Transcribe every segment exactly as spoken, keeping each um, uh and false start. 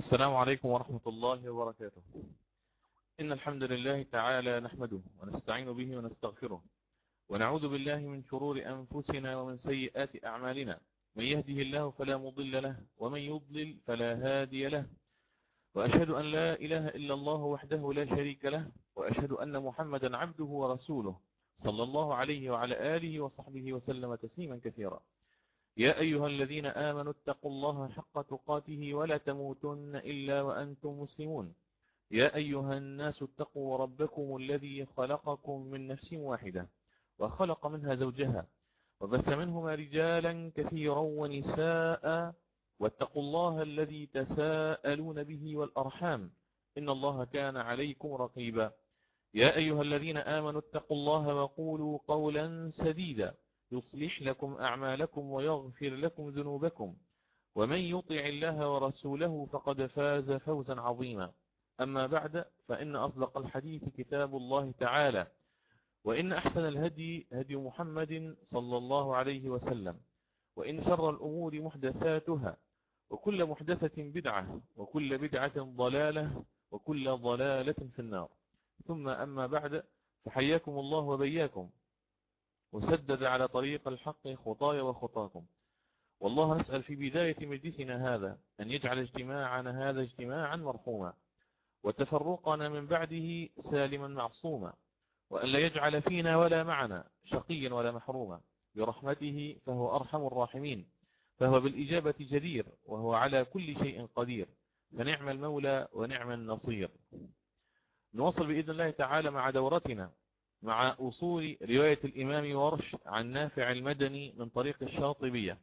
السلام عليكم ورحمة الله وبركاته. إن الحمد لله تعالى نحمده ونستعين به ونستغفره ونعوذ بالله من شرور أنفسنا ومن سيئات أعمالنا. من يهده الله فلا مضل له ومن يضلل فلا هادي له، وأشهد أن لا إله إلا الله وحده لا شريك له، وأشهد أن محمدا عبده ورسوله صلى الله عليه وعلى آله وصحبه وسلم تسليما كثيرا. يا أيها الذين آمنوا اتقوا الله حق تقاته ولا تموتن إلا وأنتم مسلمون. يا أيها الناس اتقوا ربكم الذي خلقكم من نفس واحدة وخلق منها زوجها وبث منهما رجالا كثيرا ونساء، واتقوا الله الذي تساءلون به والأرحام إن الله كان عليكم رقيبا. يا أيها الذين آمنوا اتقوا الله وقولوا قولا سديدا يصلح لكم أعمالكم ويغفر لكم ذنوبكم، ومن يطع الله ورسوله فقد فاز فوزا عظيما. أما بعد، فإن أصدق الحديث كتاب الله تعالى، وإن أحسن الهدي هدي محمد صلى الله عليه وسلم، وإن شر الأمور محدثاتها، وكل محدثة بدعة، وكل بدعة ضلالة، وكل ضلالة في النار. ثم أما بعد، فحياكم الله وبياكم وسدد على طريق الحق خطايا وخطاكم. والله نسأل في بداية مجلسنا هذا أن يجعل اجتماعنا هذا اجتماعا مرحوما، وتفرقنا من بعده سالما معصوما، وأن لا يجعل فينا ولا معنا شقيا ولا محروما برحمته، فهو أرحم الراحمين، فهو بالإجابة جدير، وهو على كل شيء قدير، فنعم المولى ونعم النصير. نواصل بإذن الله تعالى مع دورتنا مع أصول رواية الإمام ورش عن نافع المدني من طريق الشاطبية.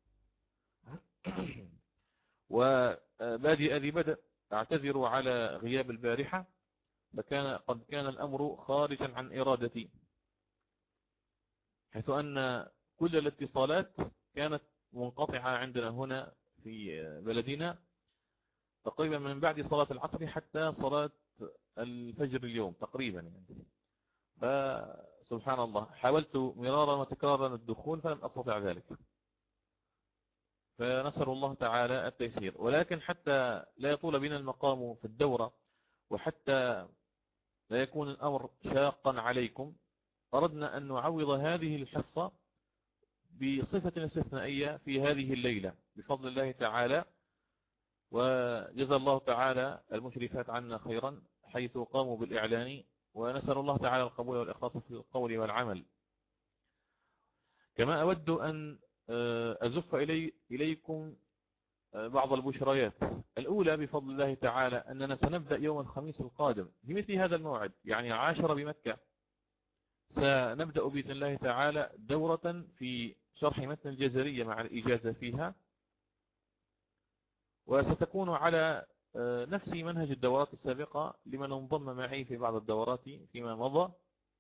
وبادئ ذي بدء أعتذر على غياب البارحة، فكان قد كان الأمر خارجا عن إرادتي، حيث أن كل الاتصالات كانت منقطعة عندنا هنا في بلدنا تقريبا من بعد صلاة العصر حتى صلاة الفجر اليوم تقريبا يعني. فسبحان الله، حاولت مرارا وتكرارا الدخول فلم أستطع ذلك، فنسأل الله تعالى التيسير. ولكن حتى لا يطول بنا المقام في الدورة، وحتى لا يكون الأمر شاقا عليكم، أردنا أن نعوض هذه الحصة بصفة استثنائية في هذه الليلة بفضل الله تعالى. وجزا الله تعالى المشرفات عنا خيرا حيث قاموا بالإعلان، ونسأل الله تعالى القبول والإخلاص في القول والعمل. كما أود أن أزف إلي إليكم بعض البشريات. الأولى بفضل الله تعالى أننا سنبدأ يوم الخميس القادم في مثل هذا الموعد، يعني عاشر بمكة، سنبدأ بإذن الله تعالى دورة في شرح متن الجزرية مع الإجازة فيها، وستكون على نفس منهج الدورات السابقة لمن انضم معي في بعض الدورات فيما مضى.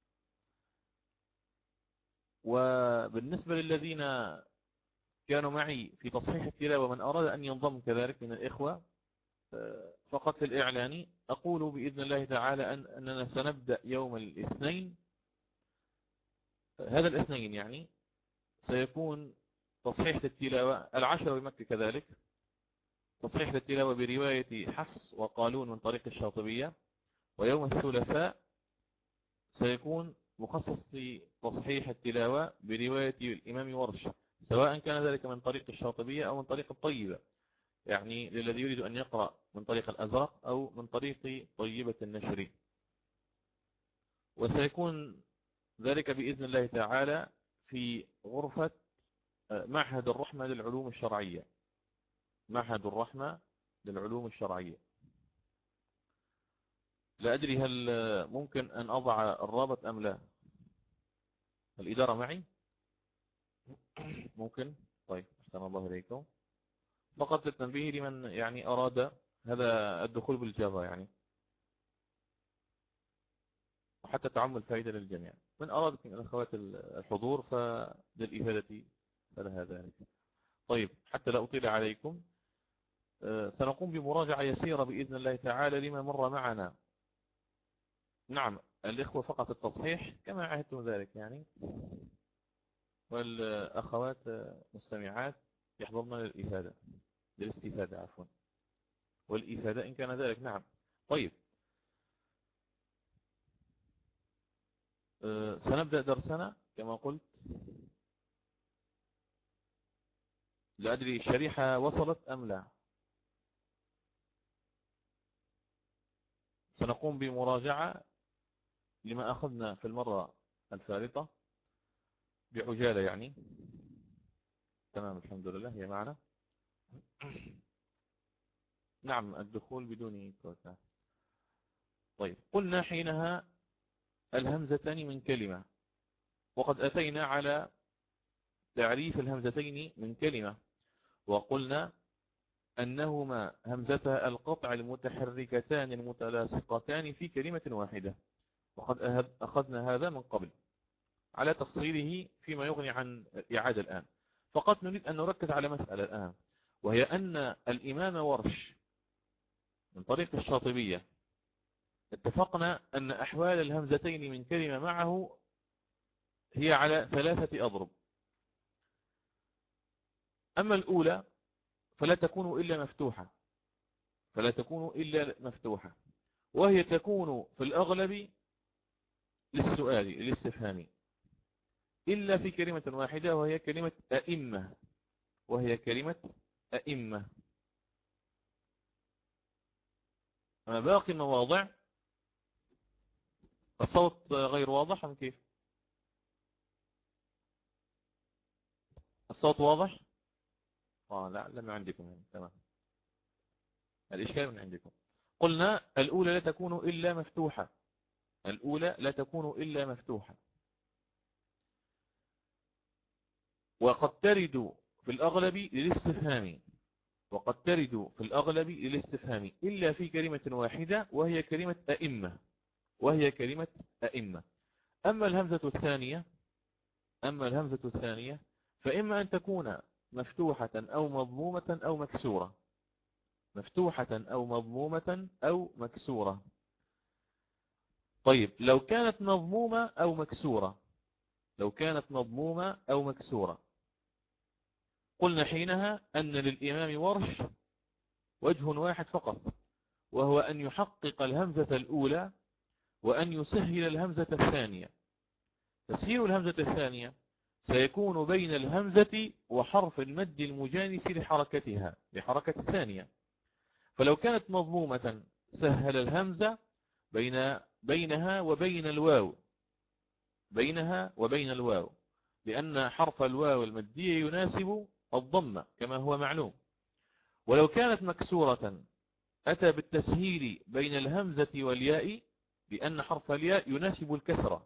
وبالنسبة للذين كانوا معي في تصحيح التلاوة ومن أراد أن ينضم كذلك من الإخوة، فقط في الإعلان أقول بإذن الله تعالى أن أننا سنبدأ يوم الاثنين، هذا الاثنين يعني سيكون تصحيح التلاوة العشر بمكة، كذلك تصحيح التلاوة برواية حفص وقالون من طريق الشاطبية. ويوم الثلاثاء سيكون مخصص في تصحيح التلاوة برواية الإمام ورش، سواء كان ذلك من طريق الشاطبية أو من طريق الطيبة، يعني للذي يريد أن يقرأ من طريق الأزرق أو من طريق طيبة النشر. وسيكون ذلك بإذن الله تعالى في غرفة معهد الرحمة للعلوم الشرعية، معهد الرحمة للعلوم الشرعية. لا أدري هل ممكن أن أضع الرابط أم لا؟ الإدارة معي؟ ممكن؟ طيب، أحسن الله إليكم. فقط للتنبيه لمن يعني أراد هذا الدخول بالجافا يعني، وحتى تعم الفائدة للجميع. من أراد من الأخوات الحضور فللإفادة فلها ذلك. طيب، حتى لا أطيل عليكم، سنقوم بمراجعة يسيرة بإذن الله تعالى لما مر معنا. نعم، الإخوة فقط التصحيح كما عهدتم ذلك يعني، والأخوات مستمعات يحضرن للإفادة للاستفادة عفوا. والإفادة إن كان ذلك. نعم. طيب، أه سنبدأ درسنا كما قلت. لا أدري الشريحة وصلت أم لا. سنقوم بمراجعة لما أخذنا في المرة الفارطة بعجالة يعني. تمام الحمد لله هي معنا. نعم الدخول بدون كوتا. طيب، قلنا حينها الهمزتان من كلمة، وقد أتينا على تعريف الهمزتين من كلمة، وقلنا أنهما همزتا القطع المتحركتان المتلاصقتان في كلمة واحدة، وقد أخذنا هذا من قبل على تفصيله فيما يغني عن إعادة الآن. فقط نريد أن نركز على مسألة الآن، وهي أن الإمام ورش من طريق الشاطبية اتفقنا أن أحوال الهمزتين من كلمة معه هي على ثلاثة أضرب. أما الأولى فلا تكون إلا مفتوحة، فلا تكون إلا مفتوحة، وهي تكون في الأغلب للسؤال الاستفهامي، إلا في كلمة واحدة وهي كلمة أئمة، وهي كلمة أئمة. أما باقي المواضع الصوت غير واضح أم كيف؟ الصوت واضح؟ آه لا لا من عندكم يعني. تمام، الإشكال من عندكم. قلنا الأولى لا تكون إلا مفتوحة، الأولى لا تكون إلا مفتوحة، وقد ترد في الأغلب للاستفهام، وقد ترد في الأغلب للاستفهام إلا في كلمة واحدة وهي كلمة أئمة، وهي كلمة أئمة. أما الهمزة الثانية أما الهمزة الثانية فإما أن تكون مفتوحة أو مضمومة أو مكسورة، مفتوحة أو مضمومة أو مكسورة. طيب، لو كانت مضمومة أو مكسورة لو كانت مضمومة أو مكسورة قلنا حينها أن للإمام ورش وجه واحد فقط، وهو أن يحقق الهمزة الأولى وأن يسهل الهمزة الثانية. تسهيل الهمزة الثانية سيكون بين الهمزة وحرف المد المجانس لحركتها لحركة الثانية. فلو كانت مضمومة سهل الهمزة بين بينها وبين الواو بينها وبين الواو لأن حرف الواو المدية يناسب الضمة كما هو معلوم. ولو كانت مكسورة أتى بالتسهيل بين الهمزة والياء لأن حرف الياء يناسب الكسرة.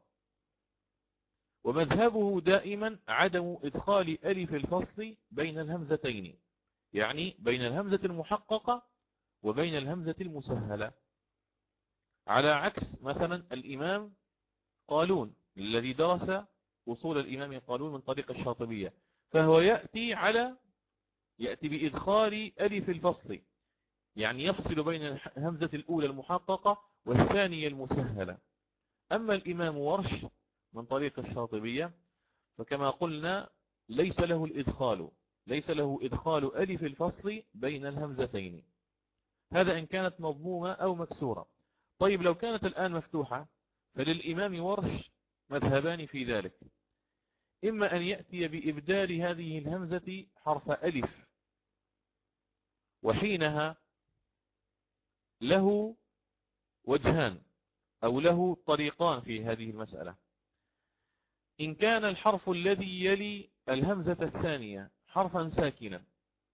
ومذهبه دائما عدم إدخال ألف الفصل بين الهمزتين، يعني بين الهمزة المحققة وبين الهمزة المسهلة، على عكس مثلا الإمام قالون الذي درس وصول الإمام قالون من طريق الشاطبية، فهو يأتي على يأتي بإدخال ألف الفصل، يعني يفصل بين الهمزة الأولى المحققة والثانية المسهلة. أما الإمام ورش من طريق الشاطبية فكما قلنا ليس له الإدخال ليس له إدخال ألف الفصل بين الهمزتين، هذا إن كانت مضمومة أو مكسورة. طيب، لو كانت الآن مفتوحة فللإمام ورش مذهبان في ذلك، إما أن يأتي بإبدال هذه الهمزة حرف ألف، وحينها له وجهان أو له طريقان في هذه المسألة. إن كان الحرف الذي يلي الهمزة الثانية حرفا ساكنا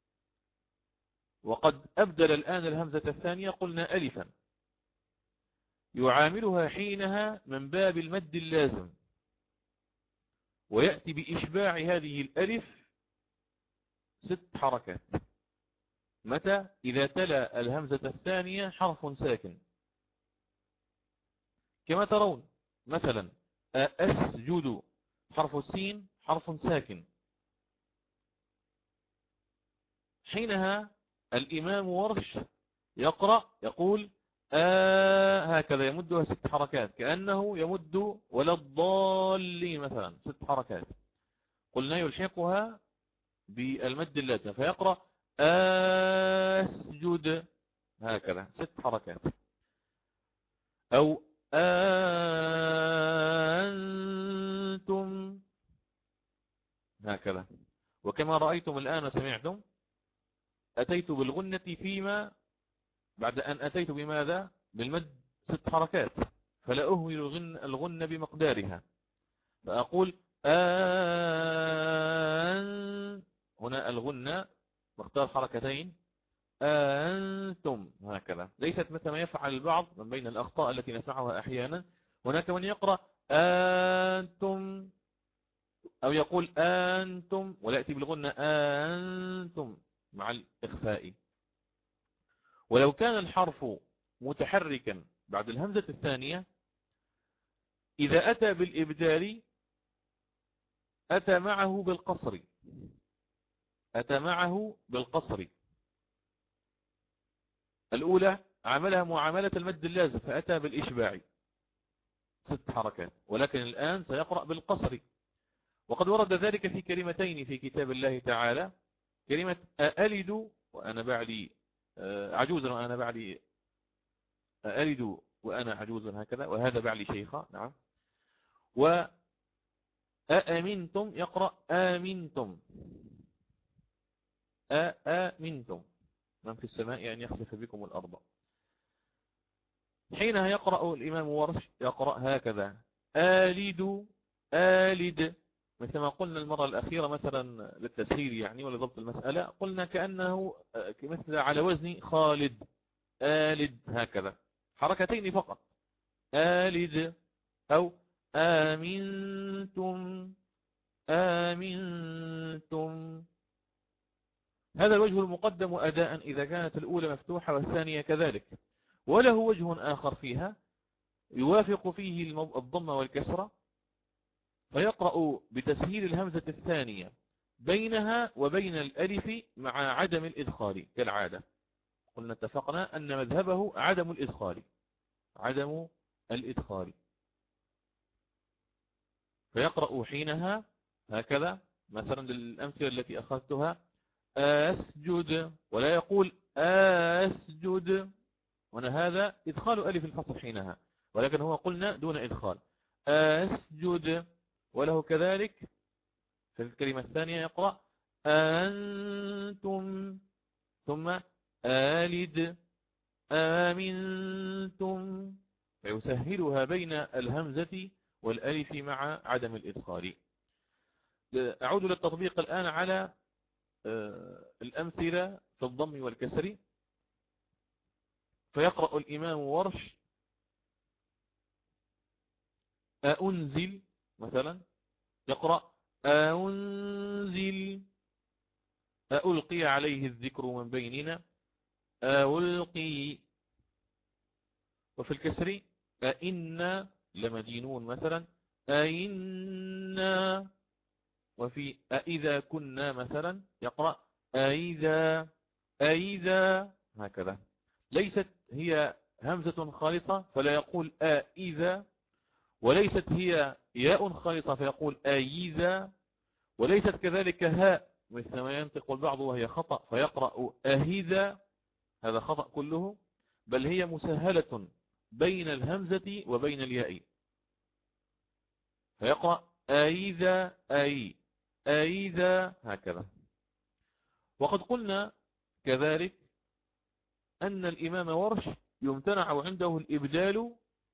وقد أبدل الآن الهمزة الثانية قلنا ألفا، يعاملها حينها من باب المد اللازم، ويأتي بإشباع هذه الألف ست حركات. متى؟ إذا تلا الهمزة الثانية حرف ساكن، كما ترون مثلا أسجد حرف السين حرف ساكن، حينها الإمام ورش يقرأ يقول آه هكذا يمدها ست حركات كأنه يمد ولا الضالين مثلا ست حركات، قلنا يلحقها بالمد اللازم فيقرأ أسجد هكذا ست حركات. أو أنتم هكذا. وكما رأيتم الآن وسمعتم أتيت بالغنة فيما بعد أن أتيت بماذا؟ بالمد ست حركات، فلا أهمل الغن, الغن بمقدارها، فأقول أن هنا الغنة مقدار حركتين أنتم هكذا، ليست مثل ما يفعل البعض من بين الأخطاء التي نسمعها أحيانا. هناك من يقرأ أنتم أو يقول أنتم ولا يأتي بالغنة أنتم مع الإخفاء. ولو كان الحرف متحركا بعد الهمزة الثانية إذا أتى بالإبدال أتى معه بالقصر، أتى معه بالقصر. الأولى عملها معاملة المد اللازم فأتى بالإشباع ست حركات، ولكن الآن سيقرأ بالقصر. وقد ورد ذلك في كلمتين في كتاب الله تعالى، كلمة أألد وأنا بعلي عجوزا وأنا بعلي أألد وأنا عجوز هكذا، وهذا بعلي شيخا. نعم. وأأمنتم يقرأ آمنتم، أأمنتم من في السماء أن يخسف بكم الأرض. حينها يقرأ الإمام ورش يقرأ هكذا آلد آلد، مثل ما قلنا المرة الأخيرة مثلا للتسهيل يعني ولضبط المسألة، قلنا كأنه مثل على وزن خالد آلد هكذا، حركتين فقط آلد. أو آمنتم آمنتم. هذا الوجه المقدم أداء إذا كانت الأولى مفتوحة والثانية كذلك. وله وجه آخر فيها يوافق فيه الضمة والكسرة، فيقرأ بتسهيل الهمزة الثانية بينها وبين الألف مع عدم الإدخال كالعادة. قلنا اتفقنا أن مذهبه عدم الإدخال، عدم الإدخال. فيقرأ حينها هكذا مثلا للأمثلة التي أخذتها أسجد، ولا يقول أسجد، هنا هذا إدخال ألف الفصل حينها، ولكن هو قلنا دون إدخال أسجد. وله كذلك في الكلمة الثانية يقرأ أنتم ثم آلد آمنتم، فيسهلها بين الهمزة والألف مع عدم الإدخال. أعود للتطبيق الآن على الأمثلة في الضم والكسر. فيقرأ الإمام ورش أأنزل مثلا، يقرأ أأنزل. ألقي عليه الذكر من بيننا ألقي. وفي الكسر أئنا لمدينون مثلا أئنا. وفي أئذا كنا مثلا يقرأ أئذا أئذا هكذا. ليست هي همزة خالصة فلا يقول أئذا، وليست هي ياء خالصة فيقول أئذا، وليست كذلك هاء مثل ما ينطق البعض وهي خطأ فيقرأ أهذا، هذا خطأ كله، بل هي مسهلة بين الهمزة وبين الياء، فيقرأ أئذا أي أئذا هكذا. وقد قلنا كذلك أن الإمام ورش يمتنع عنده الإبدال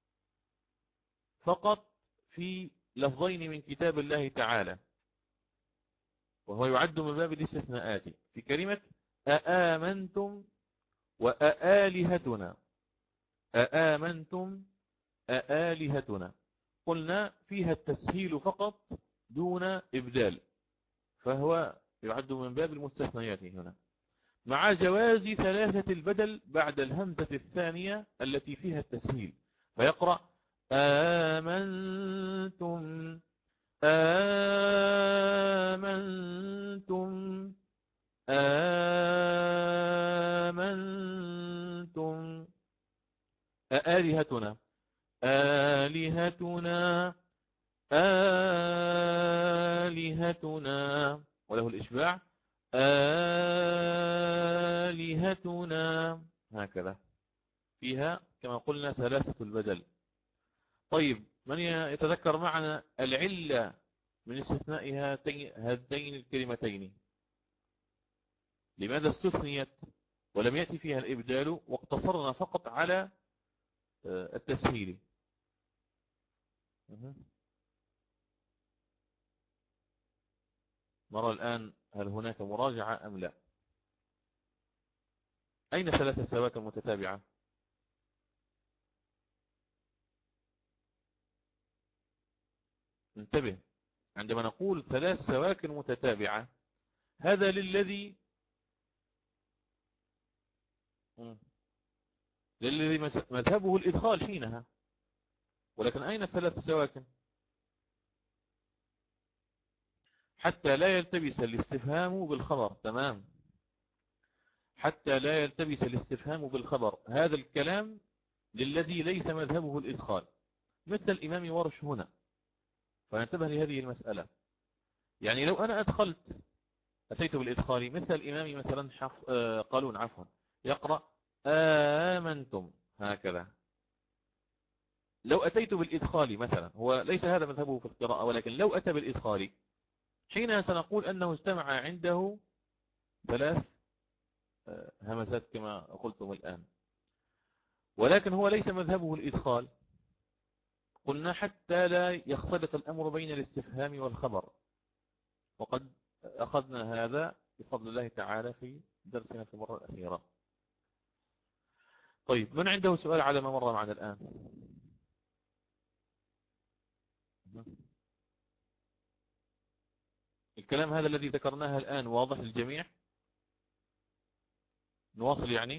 فقط في لفظين من كتاب الله تعالى، وهو يعد من باب الاستثناءات، في كلمة أآمنتم وأآلهتنا. أآمنتم أآلهتنا قلنا فيها التسهيل فقط دون إبدال، فهو يعد من باب المستثنيات هنا، مع جواز ثلاثة البدل بعد الهمزة الثانية التي فيها التسهيل. فيقرأ آمنتم آمنتم آمنتم. آلهتنا آلهتنا آلهتنا. وله الإشباع آلهتنا هكذا فيها كما قلنا ثلاثة البدل. طيب من يتذكر معنا العلة من استثناء هاتين هاتين الكلمتين؟ لماذا استثنيت ولم يأتي فيها الإبدال واقتصرنا فقط على التسهيل؟ نرى الآن هل هناك مراجعة أم لا. أين ثلاث سواكن متتابعة؟ انتبه، عندما نقول ثلاث سواكن متتابعة هذا للذي للذي مذهبه الإدخال حينها. ولكن أين الثلاث سواكن؟ حتى لا يلتبس الاستفهام بالخبر. تمام، حتى لا يلتبس الاستفهام بالخبر. هذا الكلام للذي ليس مذهبه الإدخال مثل الإمام ورش هنا، فننتبه لهذه المسألة. يعني لو أنا أدخلت أتيت بالإدخال مثل الإمام مثلا حف... آه قالون عفوا يقرأ آمنتم هكذا. لو أتيت بالإدخال مثلا، هو ليس هذا مذهبه في القراءة، ولكن لو أتى بالإدخال حينها سنقول أنه اجتمع عنده ثلاث همزات كما قلتم الآن. ولكن هو ليس مذهبه الإدخال، قلنا حتى لا يختلط الأمر بين الاستفهام والخبر، وقد أخذنا هذا بفضل الله تعالى في درسنا في المرة الأخيرة. طيب من عنده سؤال على ما مر معنا الآن؟ الكلام هذا الذي ذكرناه الآن واضح للجميع؟ نواصل يعني؟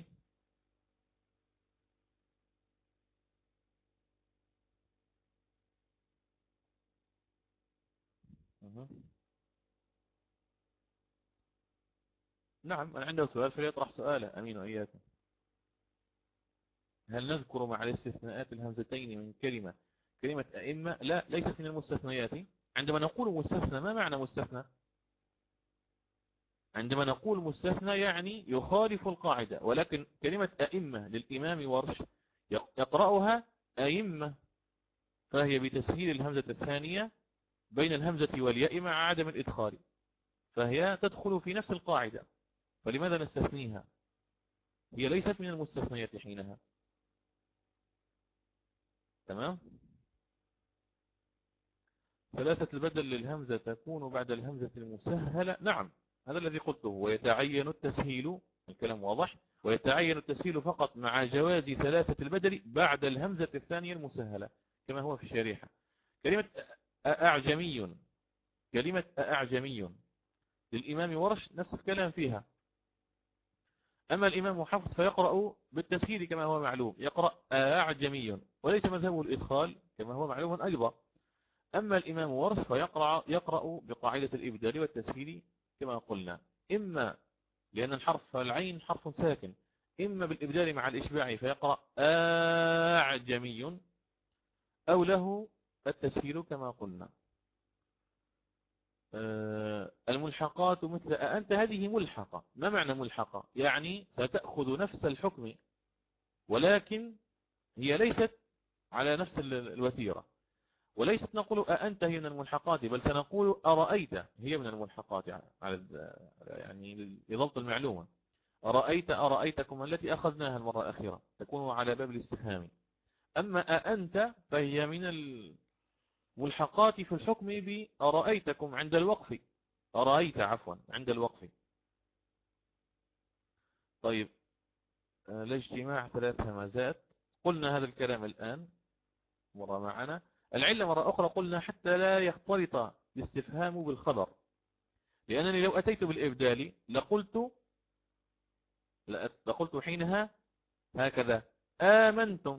نعم، من عنده سؤال فليطرح سؤاله. أمين وإياكم. هل نذكر مع الاستثناءات الهمزتين من كلمة كلمة أئمة؟ لا، ليست من المستثنيات. عندما نقول مستثنى ما معنى مستثنى؟ عندما نقول مستثنى يعني يخالف القاعدة. ولكن كلمة أئمة للإمام ورش يقرأها أئمة، فهي بتسهيل الهمزة الثانية بين الهمزة والياء مع عدم الإدخال، فهي تدخل في نفس القاعدة. فلماذا نستثنيها؟ هي ليست من المستثنيات حينها. تمام. ثلاثة البدل للهمزة تكون بعد الهمزة المسهلة. نعم، هذا الذي قلته. ويتعين التسهيل، الكلام واضح، ويتعين التسهيل فقط مع جواز ثلاثة البدل بعد الهمزة الثانية المسهلة كما هو في الشريحة. كلمة أعجمي، كلمة أعجمي للإمام ورش نفس الكلام فيها. أما الإمام حفص فيقرأ بالتسهيل كما هو معلوم، يقرأ أعجمي، وليس مذهبه الإدخال كما هو معلوم أيضا. أما الإمام ورش فيقرأ يقرأ بقاعدة الإبدال والتسهيل كما قلنا، إما لأن الحرف العين حرف ساكن، إما بالإبدال مع الإشباع فيقرأ أعجمي، أو له التسهيل كما قلنا. الملحقات مثل أنت، هذه ملحقة. ما معنى ملحقة؟ يعني ستأخذ نفس الحكم، ولكن هي ليست على نفس الوتيرة. وليست نقول أأنت هي من الملحقات، بل سنقول أرأيت هي من الملحقات، يعني يعني لضبط المعلومة. أرأيت أرأيتكم التي أخذناها المرة الأخيرة تكون على باب الاستفهام. أما أأنت فهي من الملحقات في الحكم بأرأيتكم عند الوقف، أرأيت عفوا عند الوقف. طيب، الاجتماع ثلاث همزات، قلنا هذا الكلام الآن مرة معنا. العلة مرة أخرى قلنا حتى لا يختلط الاستفهام بالخبر، لأنني لو أتيت بالإبدال لقلت لقلت حينها هكذا آمنتم،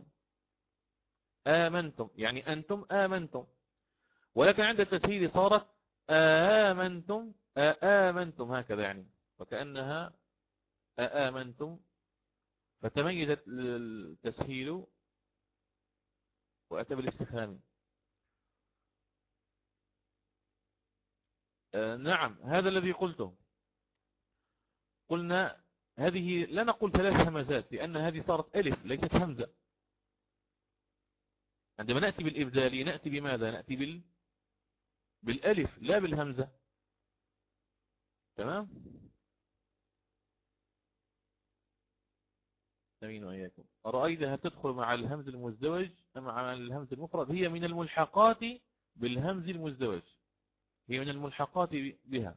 آمنتم يعني أنتم آمنتم. ولكن عند التسهيل صارت آمنتم آمنتم هكذا، يعني وكأنها آمنتم، فتميزت التسهيل وأتى بالاستفهام. نعم، هذا الذي قلته. قلنا هذه لا نقول ثلاث همزات، لأن هذه صارت ألف ليست همزة. عندما نأتي بالإبدال نأتي بماذا؟ نأتي بال... بالألف لا بالهمزة. تمام. أمين وإياكم. أرأيتها تدخل مع الهمز المزدوج أم مع الهمز المفرد؟ هي من الملحقات بالهمز المزدوج، هي من الملحقات بها.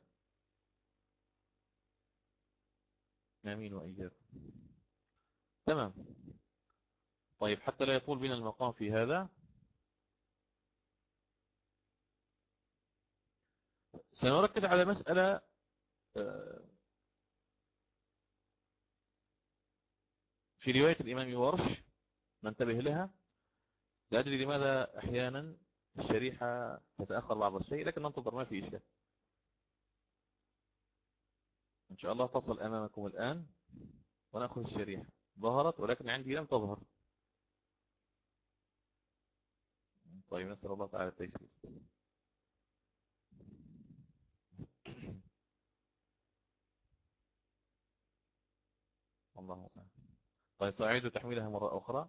آمين وإياكم. تمام. طيب حتى لا يطول بنا المقام في هذا، سنركز على مسألة في رواية الإمام ورش ننتبه لها. لا أدري لماذا أحيانا الشريحة تتأخر بعض الشيء، لكن ننتظر ما في إشكال. إن شاء الله تصل أمامكم الآن ونأخذ الشريحة. ظهرت ولكن عندي لم تظهر. طيب نسأل الله تعالى التيسير. الله سبحانه. طيب سأعيد تحميلها مرة أخرى.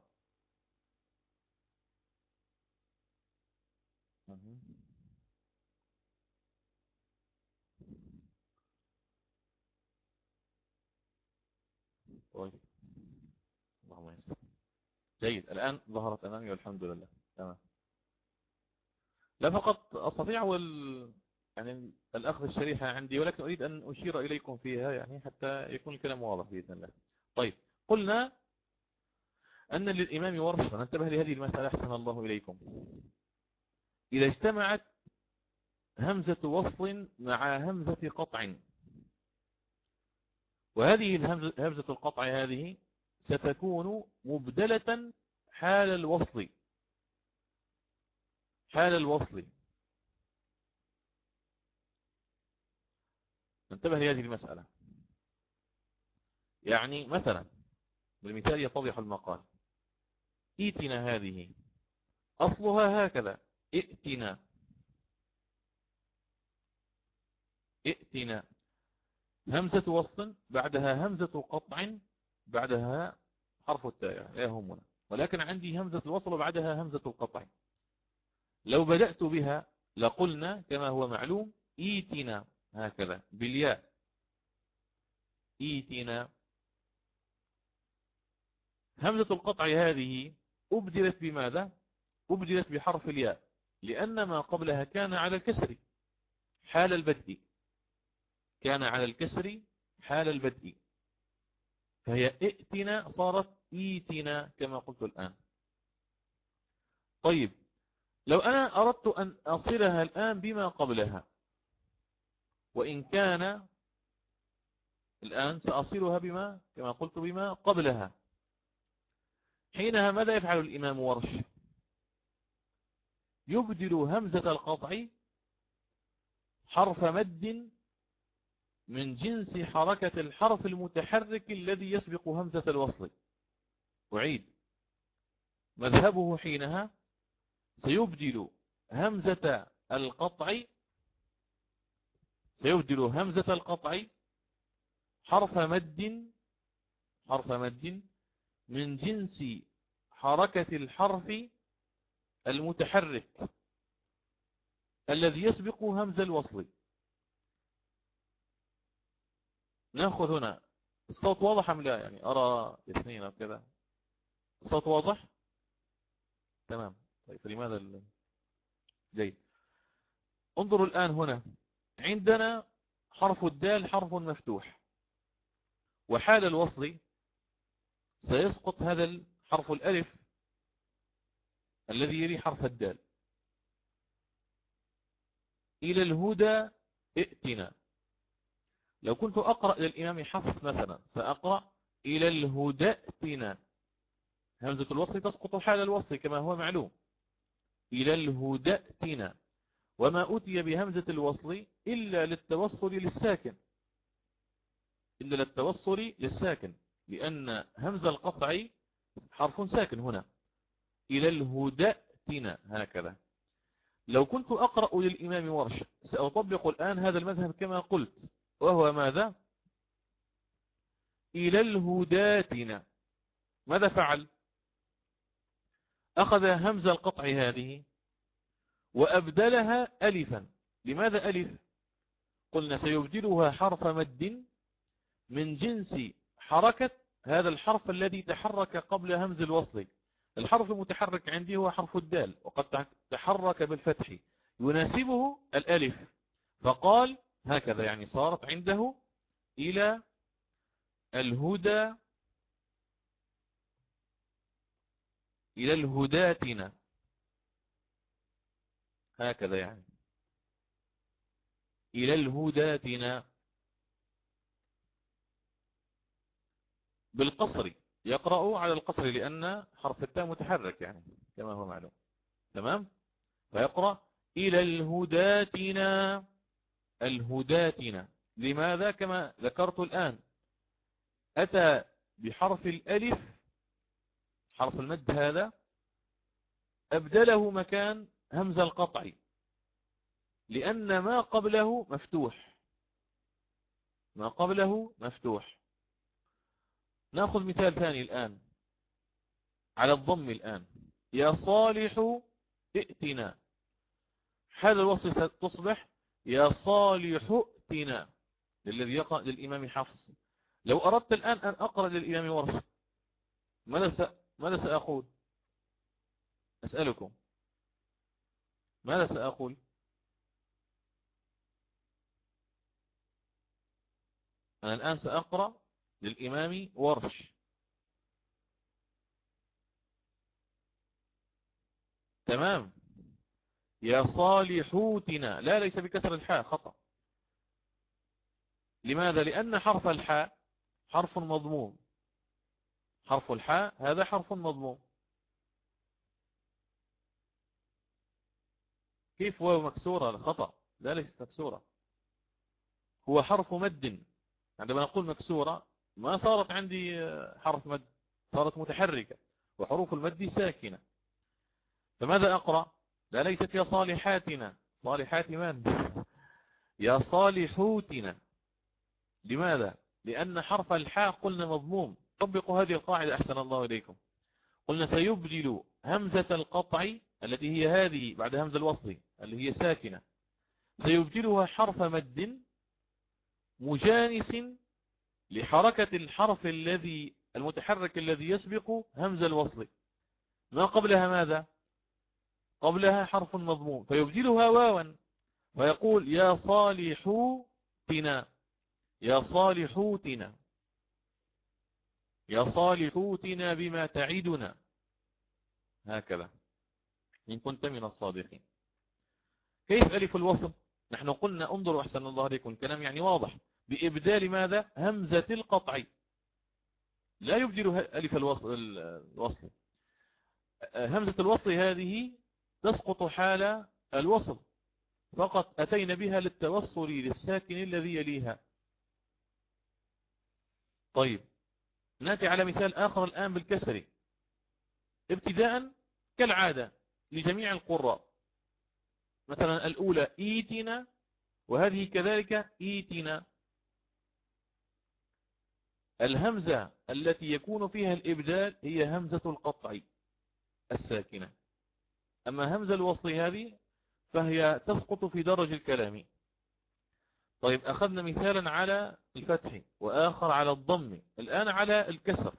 طيب اللهم يسر. جيد، الآن ظهرت أمامي والحمد لله. تمام. لا فقط أستطيع وال... يعني الأخذ الشريحة عندي، ولكن أريد أن أشير إليكم فيها يعني حتى يكون الكلام واضح بإذن الله. طيب قلنا أن للإمام ورش، وننتبه لهذه المسألة أحسن الله إليكم. إذا اجتمعت همزة وصل مع همزة قطع، وهذه همزة القطع هذه ستكون مبدلة حال الوصل، حال الوصل. ننتبه لهذه المسألة. يعني مثلا بالمثال يتضح المقال. ائتنا هذه أصلها هكذا، ائتنا، ائتنا، همزة وصل بعدها همزة قطع بعدها حرف التاء لا يهمنا، ولكن عندي همزة الوصل بعدها همزة القطع. لو بدأت بها لقلنا كما هو معلوم ائتنا هكذا بالياء، ائتنا. همزة القطع هذه أبدلت بماذا؟ أبدلت بحرف الياء، لأن ما قبلها كان على الكسر حال البدء، كان على الكسر حال البدء، فهي ائتنا صارت ايتنا كما قلت الآن. طيب لو أنا أردت أن أصلها الآن بما قبلها، وإن كان الآن سأصلها بما كما قلت بما قبلها، حينها ماذا يفعل الإمام ورش؟ يبدل همزة القطع حرف مد من جنس حركة الحرف المتحرك الذي يسبق همزة الوصل. أعيد، مذهبه حينها سيبدل همزة القطع، سيبدل همزة القطع حرف مد، حرف مد من جنس حركة الحرف المتحرك الذي يسبق همزة الوصل. نأخذ هنا الصوت واضح أم لا؟ يعني أرى اثنين أو كذا. الصوت واضح؟ تمام. طيب فلماذا ال... جيد. انظروا الآن هنا عندنا حرف الدال حرف مفتوح، وحال الوصل سيسقط هذا الحرف الألف الذي يلي حرف الدال. إلى الهدى ائتنا. لو كنت أقرأ للإمام حفص مثلا سأقرأ إلى الهدى ائتنا، همزة الوصل تسقط حال الوصل كما هو معلوم، إلى الهدى ائتنا، وما أتي بهمزة الوصل إلا للتوصل للساكن، إلا للتوصل للساكن، لأن همزة القطع حرف ساكن هنا. إلى الهدى ائتنا هكذا. لو كنت أقرأ للإمام ورش سأطبق الآن هذا المذهب كما قلت، وهو ماذا؟ إلى الهداتنا. ماذا فعل؟ أخذ همزة القطع هذه وأبدلها ألفا. لماذا ألف؟ قلنا سيبدلها حرف مد من جنس حركة هذا الحرف الذي تحرك قبل همز الوصل. الحرف المتحرك عندي هو حرف الدال، وقد تحرك بالفتح يناسبه الألف، فقال هكذا، يعني صارت عنده إلى الهدى إلى الهداتنا، هكذا يعني إلى الهداتنا بالقصر. يقرأ على القصر لأن حرف التاء متحرك يعني كما هو معلوم. تمام؟ فيقرأ إلى الهداتنا، الهداتنا. لماذا؟ كما ذكرت الآن، أتى بحرف الألف، حرف المد هذا أبدله مكان همز القطع لأن ما قبله مفتوح، ما قبله مفتوح. نأخذ مثال ثاني الآن على الضم. الآن يا صالح ائتنا، هذا الوصل ستصبح يا صالح ائتنا للذي يقرأ للإمام حفص. لو أردت الآن أن أقرأ للإمام ورش، ماذا س... ماذا سأقول؟ أسألكم ماذا سأقول؟ أنا الآن سأقرأ للإمام ورش. تمام؟ يا صالحوتنا، لا ليس بكسر الحاء، خطأ. لماذا؟ لأن حرف الحاء حرف مضموم، حرف الحاء هذا حرف مضموم. كيف واو مكسورة؟ خطأ، لا ليست مكسورة، هو حرف مد. عندما نقول مكسورة ما صارت عندي حرف مد، صارت متحركة، وحروف المد ساكنة. فماذا أقرأ؟ لا ليست يا صالحاتنا، صالحات من؟ يا صالحوتنا. لماذا؟ لأن حرف الحاء قلنا مضموم. طبقوا هذه القاعدة أحسن الله إليكم. قلنا سيبدل همزة القطع التي هي هذه بعد همزة الوصل اللي هي ساكنة، سيبدلها حرف مد مجانس لحركة الحرف الذي المتحرك الذي يسبق همزة الوصل. ما قبلها ماذا؟ قبلها حرف مضموم، فيبدلها واوا فيقول يا صالحوتنا، يا صالحوتنا، يا صالحوتنا بما تعدنا، هكذا إن كنت من الصادقين. كيف ألف الوصل؟ نحن قلنا انظروا أحسن الله عليكم، الكلام يعني واضح، بإبدال ماذا؟ همزة القطع. لا يبدل ألف الوصل, الوصل. همزة الوصل هذه تسقط حال الوصل، فقط أتينا بها للتوصل للساكن الذي يليها. طيب نأتي على مثال آخر الآن بالكسر ابتداء كالعادة لجميع القراء. مثلا الأولى إيتنا، وهذه كذلك إيتنا. الهمزة التي يكون فيها الإبدال هي همزة القطع الساكنة، أما همزة الوصل هذه فهي تسقط في درج الكلام. طيب أخذنا مثالا على الفتح وآخر على الضم، الآن على الكسر.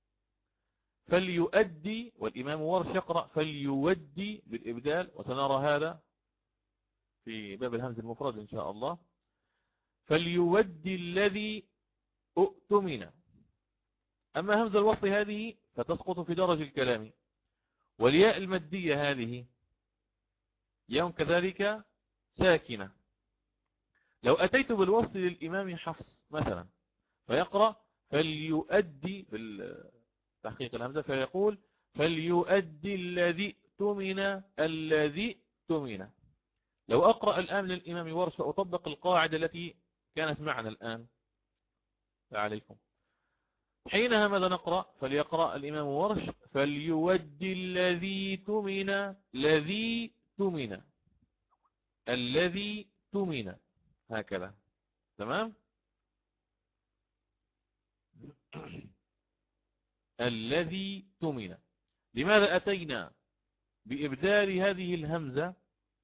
فليؤدي، والإمام ورش يقرأ فليودي بالإبدال، وسنرى هذا في باب الهمز المفرد إن شاء الله. فليودي الذي أؤتمن. أما همزة الوصل هذه فتسقط في درج الكلام. والياء المادية هذه يوم كذلك ساكنة. لو أتيت بالوصل للإمام حفص مثلا فيقرأ فليؤدي بالتحقيق الهمزة، فيقول فليؤدي الذي اؤتمن، الذي اؤتمن. لو أقرأ الآن للإمام ورش وأطبق القاعدة التي كانت معنا الآن عليكم، حينها ماذا نقرأ؟ فليقرأ الإمام ورش فليودي الذي تمن، الذي تمن، الذي تمن، هكذا. تمام؟ الذي تمن. لماذا أتينا بإبدال هذه الهمزة،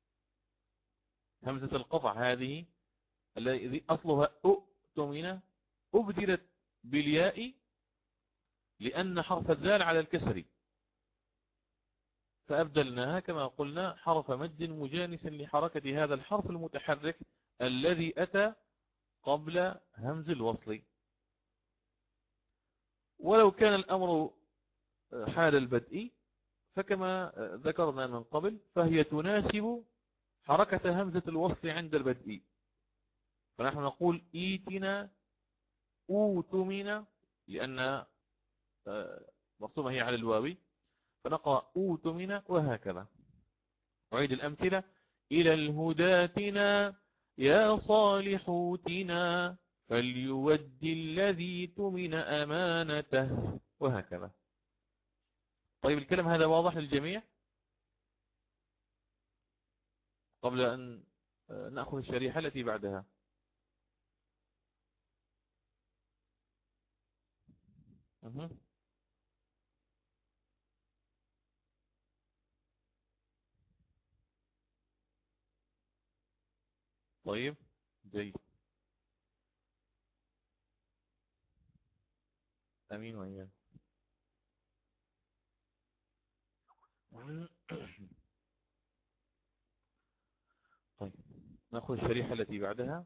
همزة القطع هذه الذي أصلها أؤتمن، أبدلت بالياء لأن حرف الذال على الكسر، فأبدلناها كما قلنا حرف مد مجانس لحركة هذا الحرف المتحرك الذي أتى قبل همز الوصل. ولو كان الأمر حال البدء فكما ذكرنا من قبل فهي تناسب حركة همزة الوصل عند البدء، فنحن نقول إيتنا أوتمنا لأن مرسومة هي على الواو، فنقرأ أوتمنا وهكذا. أعيد الأمثلة: إلى الهداتنا يا صالحوتنا فليود الذي تمن أمانته، وهكذا. طيب الكلام هذا واضح للجميع؟ قبل أن نأخذ الشريحة التي بعدها. أه. طيب جيد، أمين وإياه. طيب نأخذ الشريحة التي بعدها.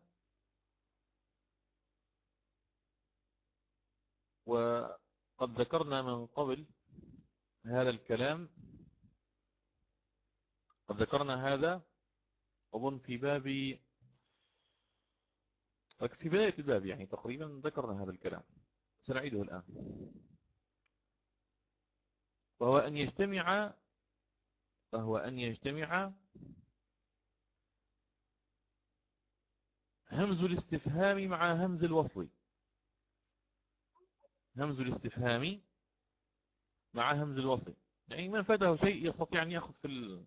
وقد ذكرنا من قبل هذا الكلام، قد ذكرنا هذا أظن في باب في بداية الباب، يعني تقريبا ذكرنا هذا الكلام، سنعيده الآن. وهو أن يجتمع وهو أن يجتمع همز الاستفهام مع همز الوصل، همز الاستفهام مع همز الوصل. يعني من فاته شيء يستطيع أن يأخذ في ال...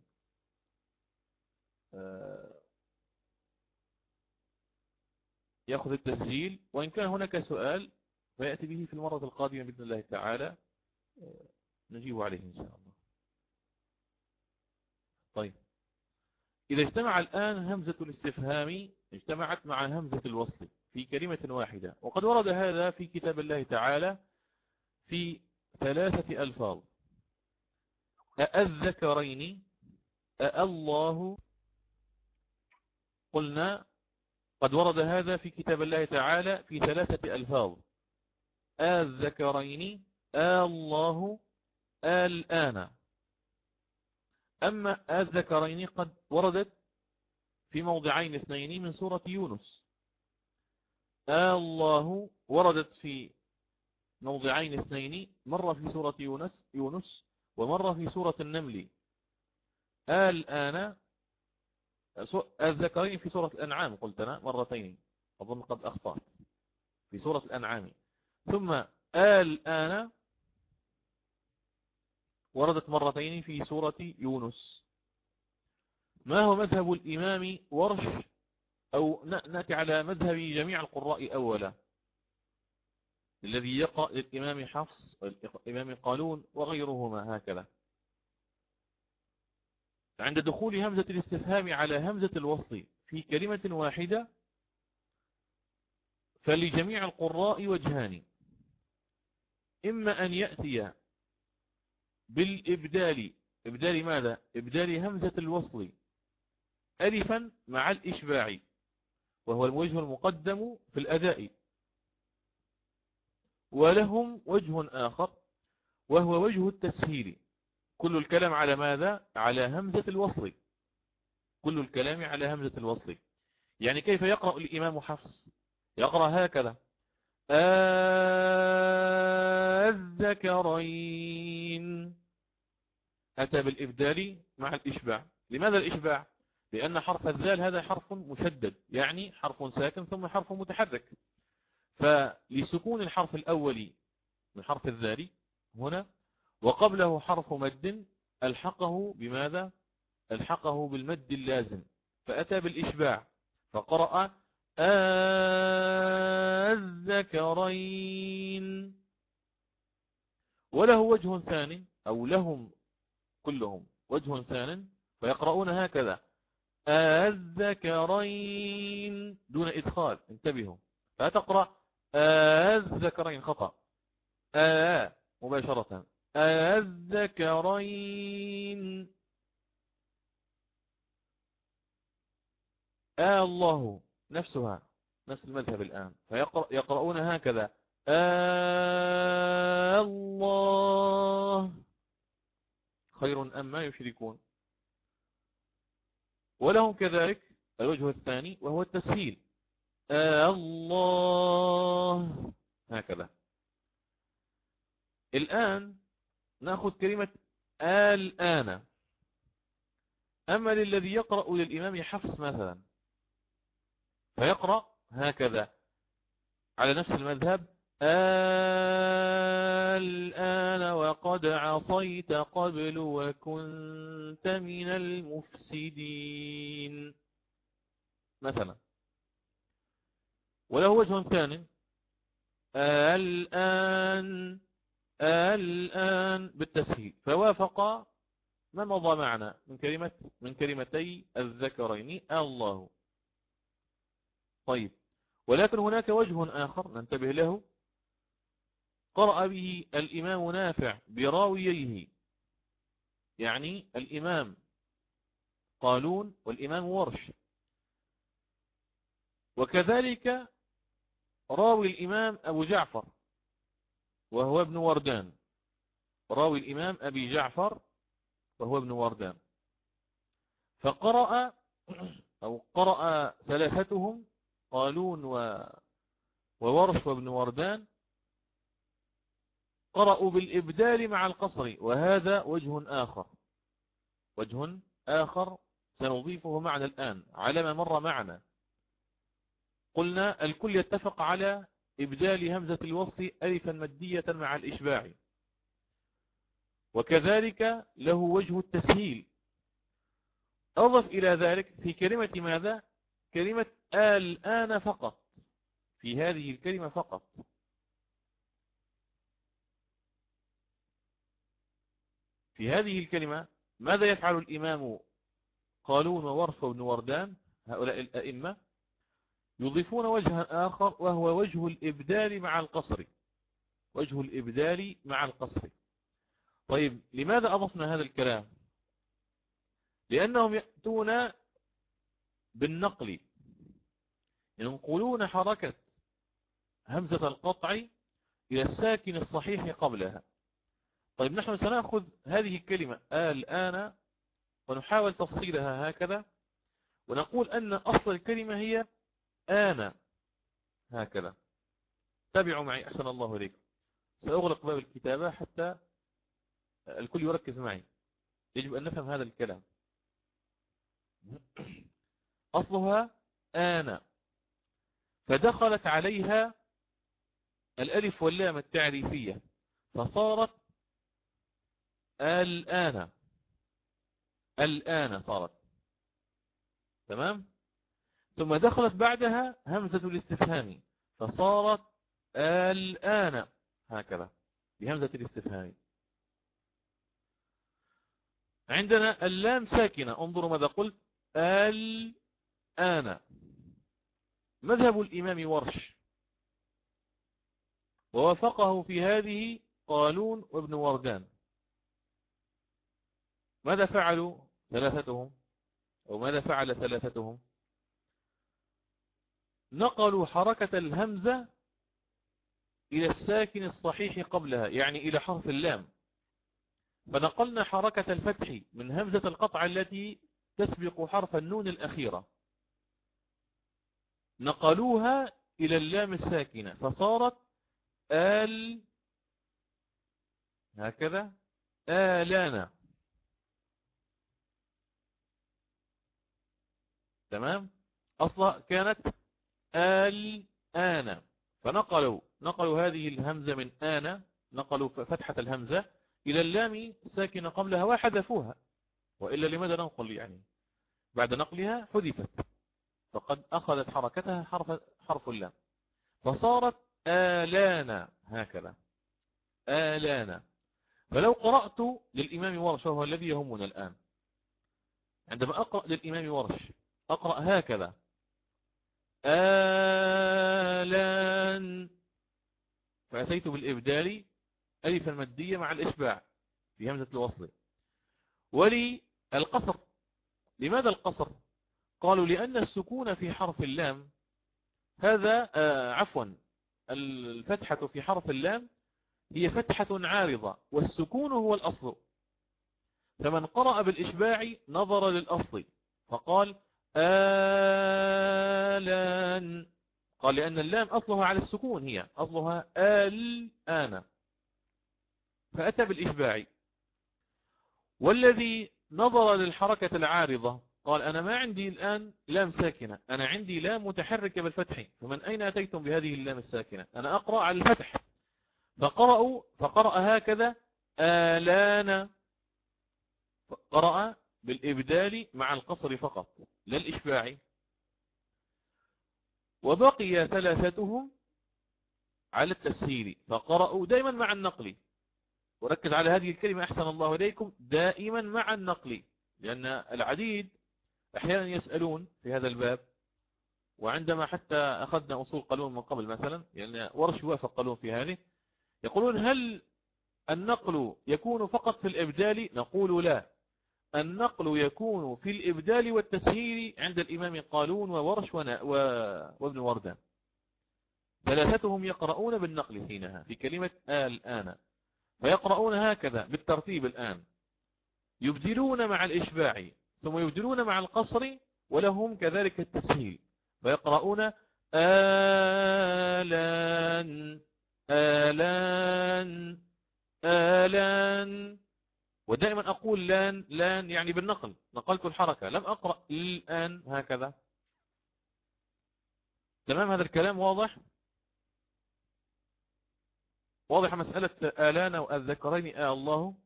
يأخذ التسجيل، وإن كان هناك سؤال فيأتي به في المرة القادمة بإذن الله تعالى نجيب عليه إن شاء الله. طيب إذا اجتمع الآن همزة الاستفهام اجتمعت مع همزة الوصل في كلمة واحدة، وقد ورد هذا في كتاب الله تعالى في ثلاثة ألفاظ: أأذكرين، أالله. قلنا قد ورد هذا في كتاب الله تعالى في ثلاثة ألفاظ: أذكرين، الله، الآن. أما الذكرين قد وردت في موضعين اثنين من سورة يونس. الله وردت في موضعين اثنين، مرة في سورة يونس يونس ومرة في سورة النمل. الآن الذكرين في سورة الأنعام قلتنا مرتين، أظن قد أخطأت، في سورة الأنعام. ثم الآن وردت مرتين في سورة يونس. ما هو مذهب الإمام ورش، أو نأتي على مذهب جميع القراء أولا، الذي يقرأ للإمام حفص والإمام قالون وغيرهما هكذا. عند دخول همزة الاستفهام على همزة الوصل في كلمة واحدة فلجميع القراء وجهان: إما أن يأتي بالإبدال، إبدال ماذا؟ إبدال همزة الوصل ألفا مع الإشباع، وهو الوجه المقدم في الأداء. ولهم وجه آخر وهو وجه التسهيل. كل الكلام على ماذا؟ على همزة الوصل، كل الكلام على همزة الوصل. يعني كيف يقرأ الإمام حفص؟ يقرأ هكذا: الذكرين. أتى بالإبدال مع الإشباع. لماذا الإشباع؟ لأن حرف الذال هذا حرف مشدد، يعني حرف ساكن ثم حرف متحرك، فلسكون الحرف الأول من حرف الذال هنا وقبله حرف مد ألحقه بماذا؟ ألحقه بالمد اللازم، فأتى بالإشباع فقرأ الذكرين. وله وجه ثاني، أو لهم كلهم وجه ثاني، فيقرؤون هكذا: الذكرين دون إدخال، انتبهوا، لا تقرأ الذكرين، خطأ، آ مباشرة، الذكرين، آ الله، نفسها، نفس المذهب الآن، فيقرؤون هكذا: آ الله خير أم ما يشركون. ولهم كذلك الوجه الثاني وهو التسهيل: آه الله، هكذا. الآن نأخذ كلمة الآن. أما للذي يقرأ للإمام حفص مثلا، فيقرأ هكذا على نفس المذهب: الآن وقد عصيت قبل وكنت من المفسدين مثلا. وله وجه ثاني: الآن الآن بالتسهيل، فوافق ما مضى معنا من كلمة من كلمتي الذكرين الله. طيب، ولكن هناك وجه آخر ننتبه له، قرأ به الإمام نافع براوييه، يعني الإمام قالون والإمام ورش، وكذلك راوي الإمام أبو جعفر وهو ابن وردان، راوي الإمام أبي جعفر وهو ابن وردان. فقرأ أو قرأ ثلاثتهم قالون وورش وابن وردان، قرأوا بالإبدال مع القصر، وهذا وجه آخر، وجه آخر سنضيفه معنا الآن على ما مر معنا. قلنا الكل يتفق على إبدال همزة الوصل ألفا مدية مع الإشباع، وكذلك له وجه التسهيل. أضف إلى ذلك في كلمة ماذا؟ كلمة الآن فقط، في هذه الكلمة فقط. في هذه الكلمة ماذا يفعل الإمام قالون وورش وابن وردان هؤلاء الأئمة؟ يضيفون وجها آخر وهو وجه الإبدال مع القصر، وجه الإبدال مع القصر. طيب، لماذا أضفنا هذا الكلام؟ لأنهم يأتون بالنقل، ينقلون حركة همزة القطع إلى الساكن الصحيح قبلها. طيب، نحن سنأخذ هذه الكلمة الآن ونحاول تفصيلها هكذا، ونقول أن أصل الكلمة هي آن، هكذا. تابعوا معي أحسن الله إليكم. سأغلق باب الكتابة حتى الكل يركز معي، يجب أن نفهم هذا الكلام. أصلها آن، فدخلت عليها الألف واللام التعريفية فصارت الآن، الآن صارت، تمام. ثم دخلت بعدها همزة الاستفهام فصارت الآن، هكذا بهمزة الاستفهام. عندنا اللام ساكنة، انظروا ماذا قلت: الآن. مذهب الإمام ورش ووافقه في هذه قالون وابن وردان. ماذا فعلوا ثلاثتهم، أو ماذا فعل ثلاثتهم؟ نقلوا حركة الهمزة إلى الساكن الصحيح قبلها، يعني إلى حرف اللام. فنقلنا حركة الفتح من همزة القطع التي تسبق حرف النون الأخيرة، نقلوها إلى اللام الساكنة فصارت آل، هكذا آلانا، تمام. أصلا كانت الآن، فنقلوا نقلوا هذه الهمزة من آن، نقلوا فتحة الهمزة إلى اللام الساكنة قبلها وحذفوها، وإلا لماذا ننقل؟ يعني بعد نقلها حذفت، فقد أخذت حركتها حرف, حرف اللام، فصارت آلانا، هكذا آلانا. فلو قرأت للإمام ورش وهو الذي يهمنا الآن، عندما أقرأ للإمام ورش أقرأ هكذا آلان، فأتيت بالإبدال ألف المادية مع الإشباع في همزة الوصل. ولي القصر. لماذا القصر؟ قالوا لأن السكون في حرف اللام هذا آه عفوا الفتحة في حرف اللام هي فتحة عارضة، والسكون هو الأصل، فمن قرأ بالإشباع نظر للأصل فقال آلان، قال لأن اللام أصلها على السكون، هي أصلها الآن، فأتى بالإشباع. والذي نظر للحركة العارضة قال أنا ما عندي الآن لام ساكنة، أنا عندي لام متحركة بالفتح، فمن أين أتيتم بهذه اللام الساكنة؟ أنا أقرأ على الفتح، فقرأوا فقرأ هكذا آلان، قرأ بالإبدال مع القصر فقط لا الإشباع. وبقي ثلاثتهم على التسهيل فقرأوا دائما مع النقل، وركز على هذه الكلمة أحسن الله إليكم، دائما مع النقل، لأن العديد أحيانا يسألون في هذا الباب، وعندما حتى أخذنا أصول قانون من قبل مثلا، يعني ورش وافق قانون في هذه، يقولون هل النقل يكون فقط في الإبدال؟ نقول لا، النقل يكون في الإبدال والتسهيل عند الإمام قالون وورش وابن وردان، ثلاثتهم يقرؤون بالنقل حينها في كلمة الآن، فيقرؤون هكذا بالترتيب الآن، يبدلون مع الإشباع ثم يبدلون مع القصر، ولهم كذلك التسهيل، فيقرؤون آلان آلان آلان. ودائما أقول لان لان يعني بالنقل، نقلت الحركة، لم أقرأ الآن هكذا. تمام؟ هذا الكلام واضح؟ واضح مسألة آلان والذكرين آه الله.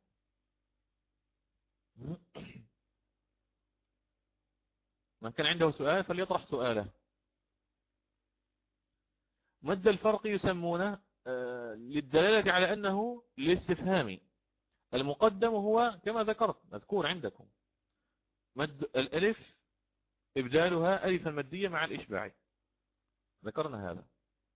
من كان عنده سؤال فليطرح سؤاله. مد الفرق يسمونه آه للدلالة على أنه للاستفهام، المقدم هو كما ذكرت مذكور عندكم، مد الألف إبدالها ألف المادية مع الإشباع، ذكرنا هذا.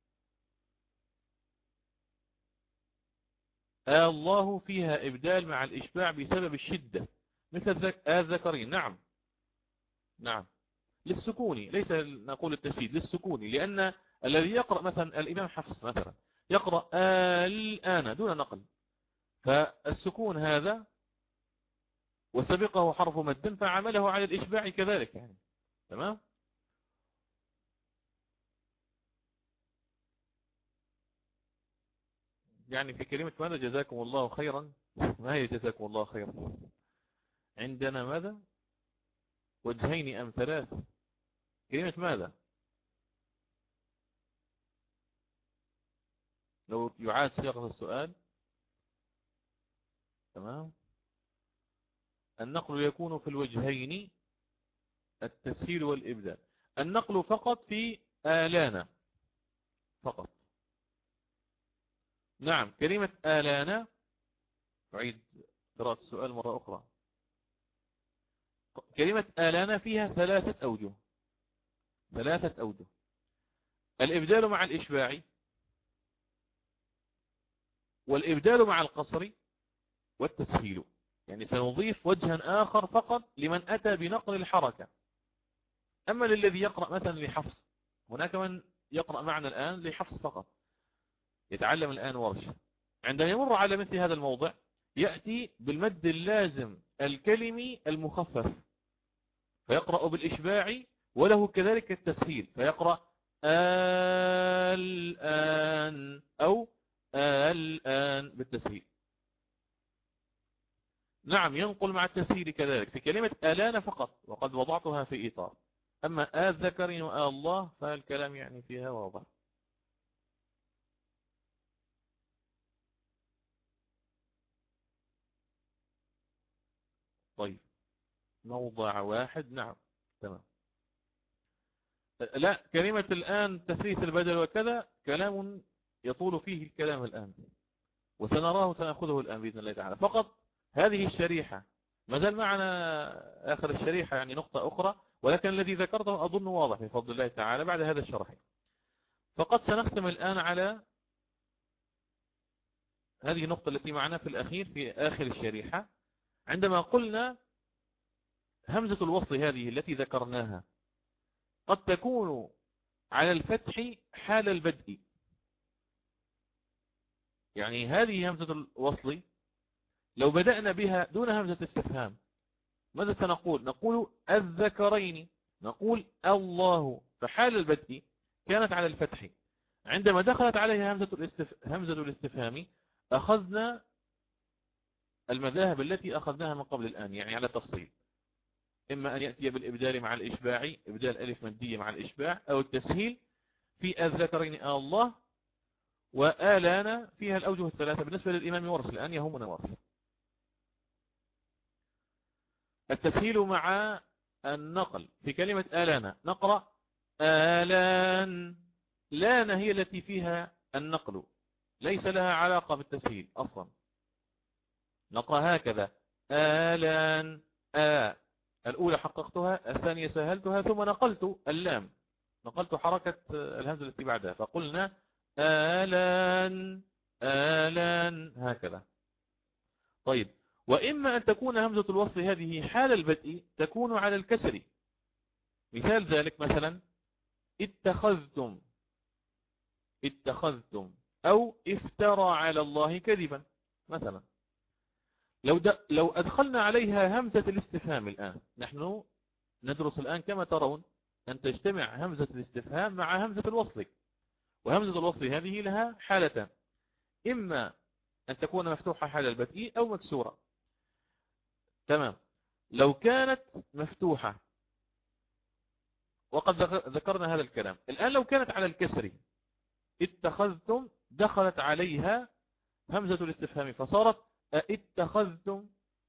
آه الله فيها إبدال مع الإشباع بسبب الشدة مثل الذكرين. نعم نعم للسكون، ليس نقول التشديد، للسكون، لأن الذي يقرأ مثلا الإمام حفص مثلا يقرأ الآن دون نقل، فالسكون هذا وسبقه حرف مد فعمله على الإشباع كذلك يعني. تمام؟ يعني في كلمة ماذا جزاكم الله خيرا، ما هي جزاكم الله خيرا؟ عندنا ماذا؟ وجهين أم ثلاث؟ كلمة ماذا؟ لو يعاد صياغة السؤال. تمام. النقل يكون في الوجهين التسهيل والإبدال، النقل فقط في آلانا فقط. نعم كلمة آلانا، أعيد قراءة السؤال مرة أخرى. كلمة آلانا فيها ثلاثة أوجه، ثلاثة أوجه: الإبدال مع الإشباع، والإبدال مع القصر، والتسهيل. يعني سنضيف وجها آخر فقط لمن أتى بنقل الحركة. أما للذي يقرأ مثلا لحفص، هناك من يقرأ معنا الآن لحفص فقط، يتعلم الآن ورش، عندما يمر على مثل هذا الموضع يأتي بالمد اللازم الكلمي المخفف، فيقرأ بالإشباع وله كذلك التسهيل، فيقرأ الآن أو الآن بالتسهيل. نعم ينقل مع التسهيل كذلك في كلمة آلان فقط، وقد وضعتها في إطار. أما آل ذكرين وآل الله فالكلام يعني فيها واضح. طيب موضع واحد. نعم تمام. لا كلمة الآن تثليث البدل وكذا كلام يطول فيه الكلام الآن، وسنراه سنأخذه الآن بإذن الله تعالى. فقط هذه الشريحة ما زال معنا آخر الشريحة يعني نقطة أخرى، ولكن الذي ذكرته أظن واضح بفضل الله تعالى بعد هذا الشرح. فقط سنختم الآن على هذه النقطة التي معنا في الأخير في آخر الشريحة، عندما قلنا همزة الوصل هذه التي ذكرناها قد تكون على الفتح حال البدء. يعني هذه همزة الوصل لو بدأنا بها دون همزة استفهام ماذا سنقول؟ نقول الذكرين، نقول الله، فحال البدء كانت على الفتح. عندما دخلت عليها همزة الاستف... همزة الاستفهام أخذنا المذاهب التي أخذناها من قبل الآن، يعني على تفصيل، إما أن يأتي بالإبدال مع الإشباع، إبدال ألف مادية مع الإشباع، أو التسهيل في الذكرين الله، وآلانا فيها الأوجه الثلاثة بالنسبة للإمام ورش. الآن يهمنا ورش. التسهيل مع النقل في كلمة آلانا نقرأ آلان، لان هي التي فيها النقل، ليس لها علاقة بالتسهيل أصلا. نقرأ هكذا آلان، آ الأولى حققتها، الثانية سهلتها، ثم نقلت اللام، نقلت حركة الهمزة التي بعدها، فقلنا آلان آلان هكذا. طيب، وإما أن تكون همزة الوصل هذه حال البدء تكون على الكسر. مثال ذلك مثلا اتخذتم، اتخذتم، أو افترى على الله كذبا مثلا. لو, لو أدخلنا عليها همزة الاستفهام الآن، نحن ندرس الآن كما ترون أن تجتمع همزة الاستفهام مع همزة الوصل، وهمزة الوصل هذه لها حالتان، إما أن تكون مفتوحة حال البدء أو مكسورة. تمام. لو كانت مفتوحة وقد ذكرنا هذا الكلام، الآن لو كانت على الكسر اتخذتم دخلت عليها همزة الاستفهام فصارت اتخذتم،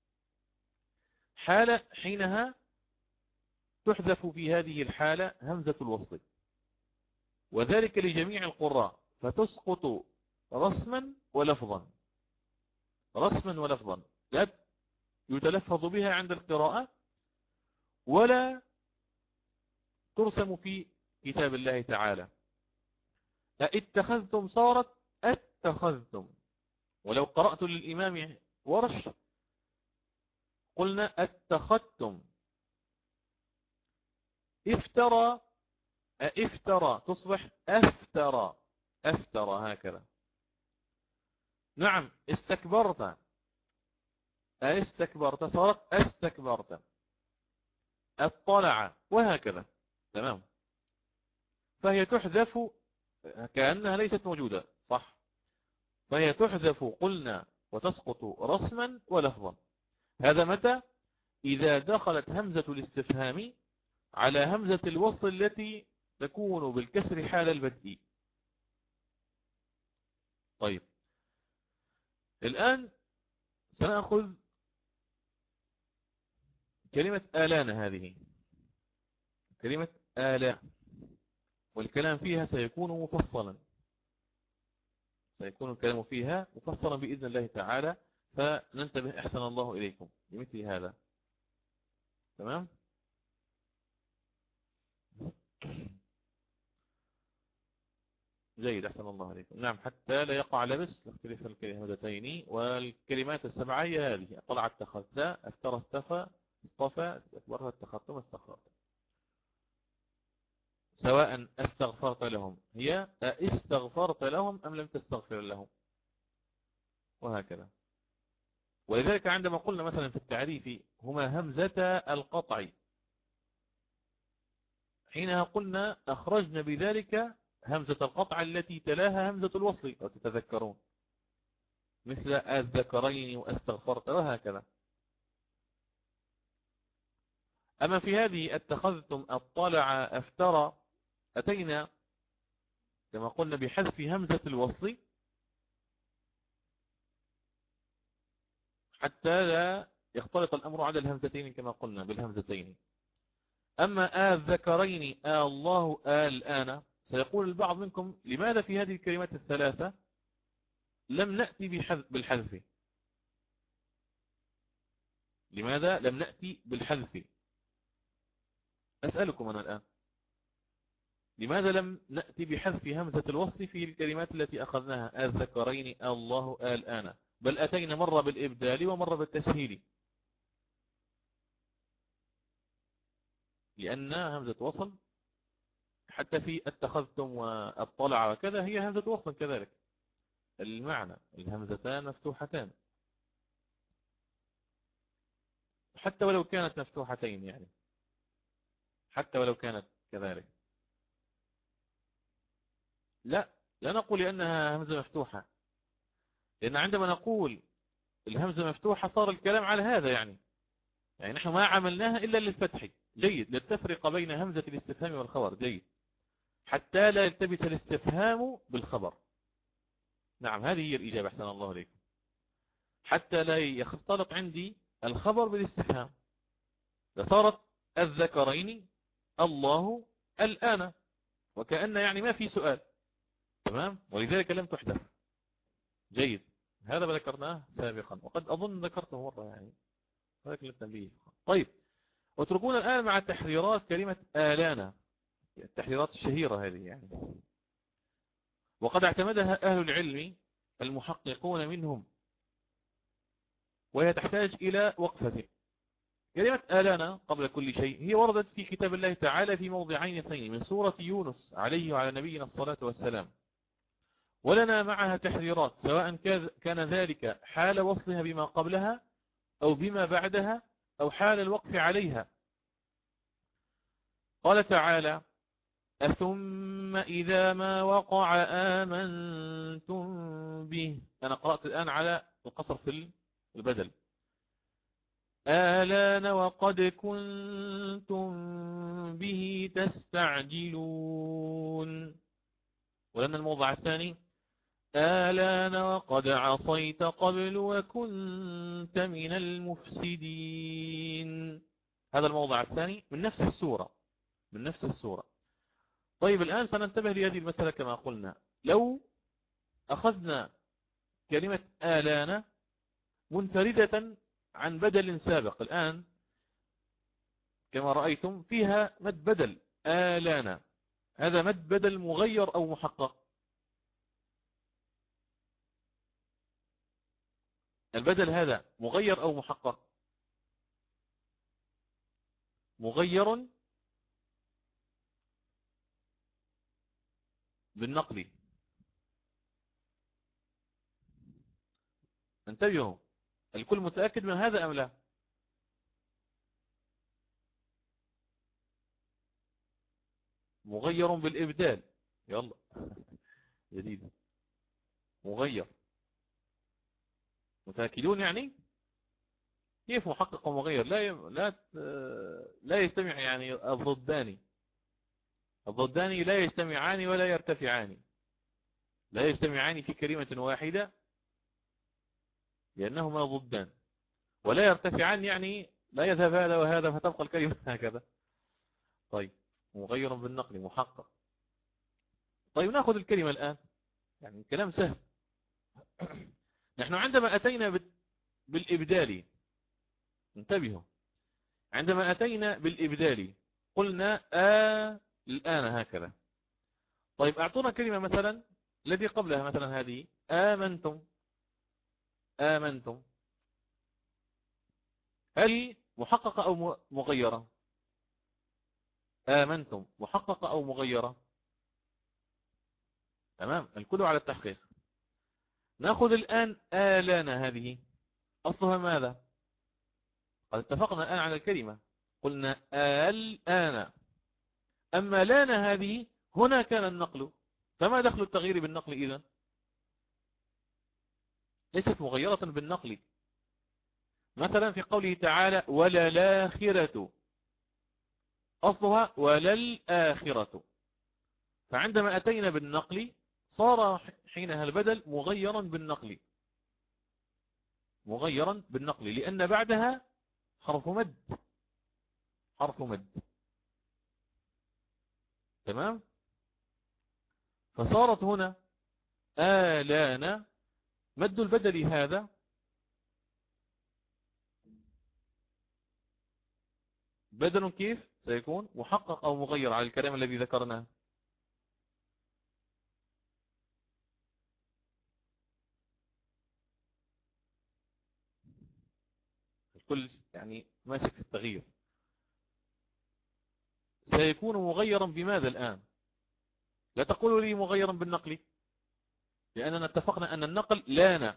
حالة حينها تحذف في هذه الحالة همزة الوصل، وذلك لجميع القراء، فتسقط رسما ولفظا، رسما ولفظا، لا يتلفظ بها عند القراءة ولا ترسم في كتاب الله تعالى. اتخذتم صارت اتخذتم. ولو قرأت للإمام ورش قلنا اتخذتم. افترى، افترى تصبح افترى، افترى هكذا. نعم. استكبرت، استكبرت صارت استكبرت. اطلع، وهكذا. تمام. فهي تحذف كأنها ليست موجودة، صح، فهي تحذف قلنا وتسقط رسما ولفظا. هذا متى؟ إذا دخلت همزة الاستفهام على همزة الوصل التي تكون بالكسر حال البدء. طيب، الآن سنأخذ كلمة آلان، هذه كلمة آلان، والكلام فيها سيكون مفصلا، سيكون الكلام فيها مفصلا بإذن الله تعالى، فننتبه أحسن الله إليكم لمثل هذا. تمام. جيد، أحسن الله عليكم. نعم، حتى لا يقع لبس لاختلاف الكلمتين. والكلمات السبعة هي هذه: طلع اتخذت، افترى استفى، اصطفى، استكبرت، اتخذتم، استغفرت. سواء استغفرت لهم، هي استغفرت لهم أم لم تستغفر لهم، وهكذا. ولذلك عندما قلنا مثلا في التعريف هما همزة القطع، حينها قلنا أخرجنا بذلك همزة القطع التي تلاها همزة الوصل، لو تتذكرون، مثل الذكرين واستغفرت وهكذا. أما في هذه اتخذتم، اطلع، افترى، أتينا كما قلنا بحذف همزة الوصل حتى لا يختلط الأمر على الهمزتين كما قلنا بالهمزتين. أما الذكرين، آه الله، آه الآن، سيقول البعض منكم لماذا في هذه الكلمات الثلاثة لم نأتي بالحذف؟ لماذا لم نأتي بالحذف؟ أسألكم أنا الآن، لماذا لم نأتي بحذف همزة الوصل في الكلمات التي أخذناها؟ الذكرين، الله، الآن، بل أتينا مرة بالإبدال ومرة بالتسهيل. لأن همزة وصل حتى في اتخذتم واطلع وكذا هي همزة وصل كذلك، المعنى الهمزتان مفتوحتان حتى ولو كانت مفتوحتين، يعني حتى ولو كانت كذلك. لا لا نقول لأنها همزة مفتوحة، لأن عندما نقول الهمزة مفتوحة صار الكلام على هذا، يعني يعني نحن ما عملناها إلا للفتح. جيد، للتفرق بين همزة الاستفهام والخبر. جيد، حتى لا يلتبس الاستفهام بالخبر. نعم، هذه هي الإجابة، أحسن الله عليكم. حتى لا يختلط عندي الخبر بالاستفهام، لصارت الذكرين، الله، الآن، وكأن يعني ما في سؤال. تمام، ولذلك لم تحدث. جيد، هذا ما ذكرناه سابقا، وقد أظن ذكرته مرة يعني، ولكن للتنبيه. طيب، اتركونا الآن مع تحريرات كلمة آلانا، التحريرات الشهيرة هذه يعني، وقد اعتمدها أهل العلم المحققون منهم، وهي تحتاج إلى وقفة. كلمة آلانا قبل كل شيء هي وردت في كتاب الله تعالى في موضعين اثنين من سورة يونس عليه وعلى نبينا الصلاة والسلام، ولنا معها تحريرات، سواء كان ذلك حال وصلها بما قبلها أو بما بعدها أو حال الوقف عليها. قال تعالى: أثم إذا ما وقع آمنتم به. أنا قرأت الآن على القصر في البدل. آلان وقد كنتم به تستعجلون. ولأن الموضع الثاني: آلان وقد عصيت قبل وكنت من المفسدين. هذا الموضع الثاني من نفس السورة، من نفس السورة. طيب، الآن سننتبه لهذه المسألة. كما قلنا، لو أخذنا كلمة آلان منفردة عن بدل سابق، الآن كما رأيتم فيها مد بدل آلان، هذا مد بدل مغير أو محقق؟ البدل هذا مغير أو محقق؟ مغير بالنقل. انتبهوا، الكل متأكد من هذا أم لا؟ مغير بالإبدال. يلا جديد، مغير. متأكدون يعني؟ كيف محقق ومغير؟ لا ي... لا لا يجتمع يعني الضدان. الضدان لا يجتمعان ولا يرتفعان، لا يجتمعان في كلمة واحدة لأنهما ضدان، ولا يرتفعان يعني لا يذهب هذا وهذا فتبقى الكلمة هكذا. طيب، مغير بالنقل محقق. طيب، نأخذ الكلمة الآن، يعني الكلام سهل. نحن عندما أتينا بالإبدال، انتبهوا، عندما أتينا بالإبدال قلنا آ الآن هكذا. طيب، أعطونا كلمة مثلا الذي قبلها، مثلا هذه آمنتم. آمنتم هل محققة أو مغيرة؟ آمنتم محققة أو مغيرة؟ تمام، الكل على التحقيق. نأخذ الآن آلان، هذه أصلها ماذا؟ قد اتفقنا الآن على الكلمة، قلنا الآن. أما لان هذه هنا كان النقل، فما دخل التغيير بالنقل إذن؟ ليست مغيرة بالنقل. مثلا في قوله تعالى وللآخرة، أصلها وللآخرة، فعندما أتينا بالنقل صار حينها البدل مغيرا بالنقل، مغيرا بالنقل لأن بعدها حرف مد، حرف مد. تمام، فصارت هنا آلان مد البدل هذا بدل كيف سيكون محقق أو مغير على الكلام الذي ذكرناه؟ الكل يعني ماسك في التغيير. سيكون مغيرا بماذا الآن؟ لا تقولوا لي مغيرا بالنقل، لأننا اتفقنا أن النقل لان.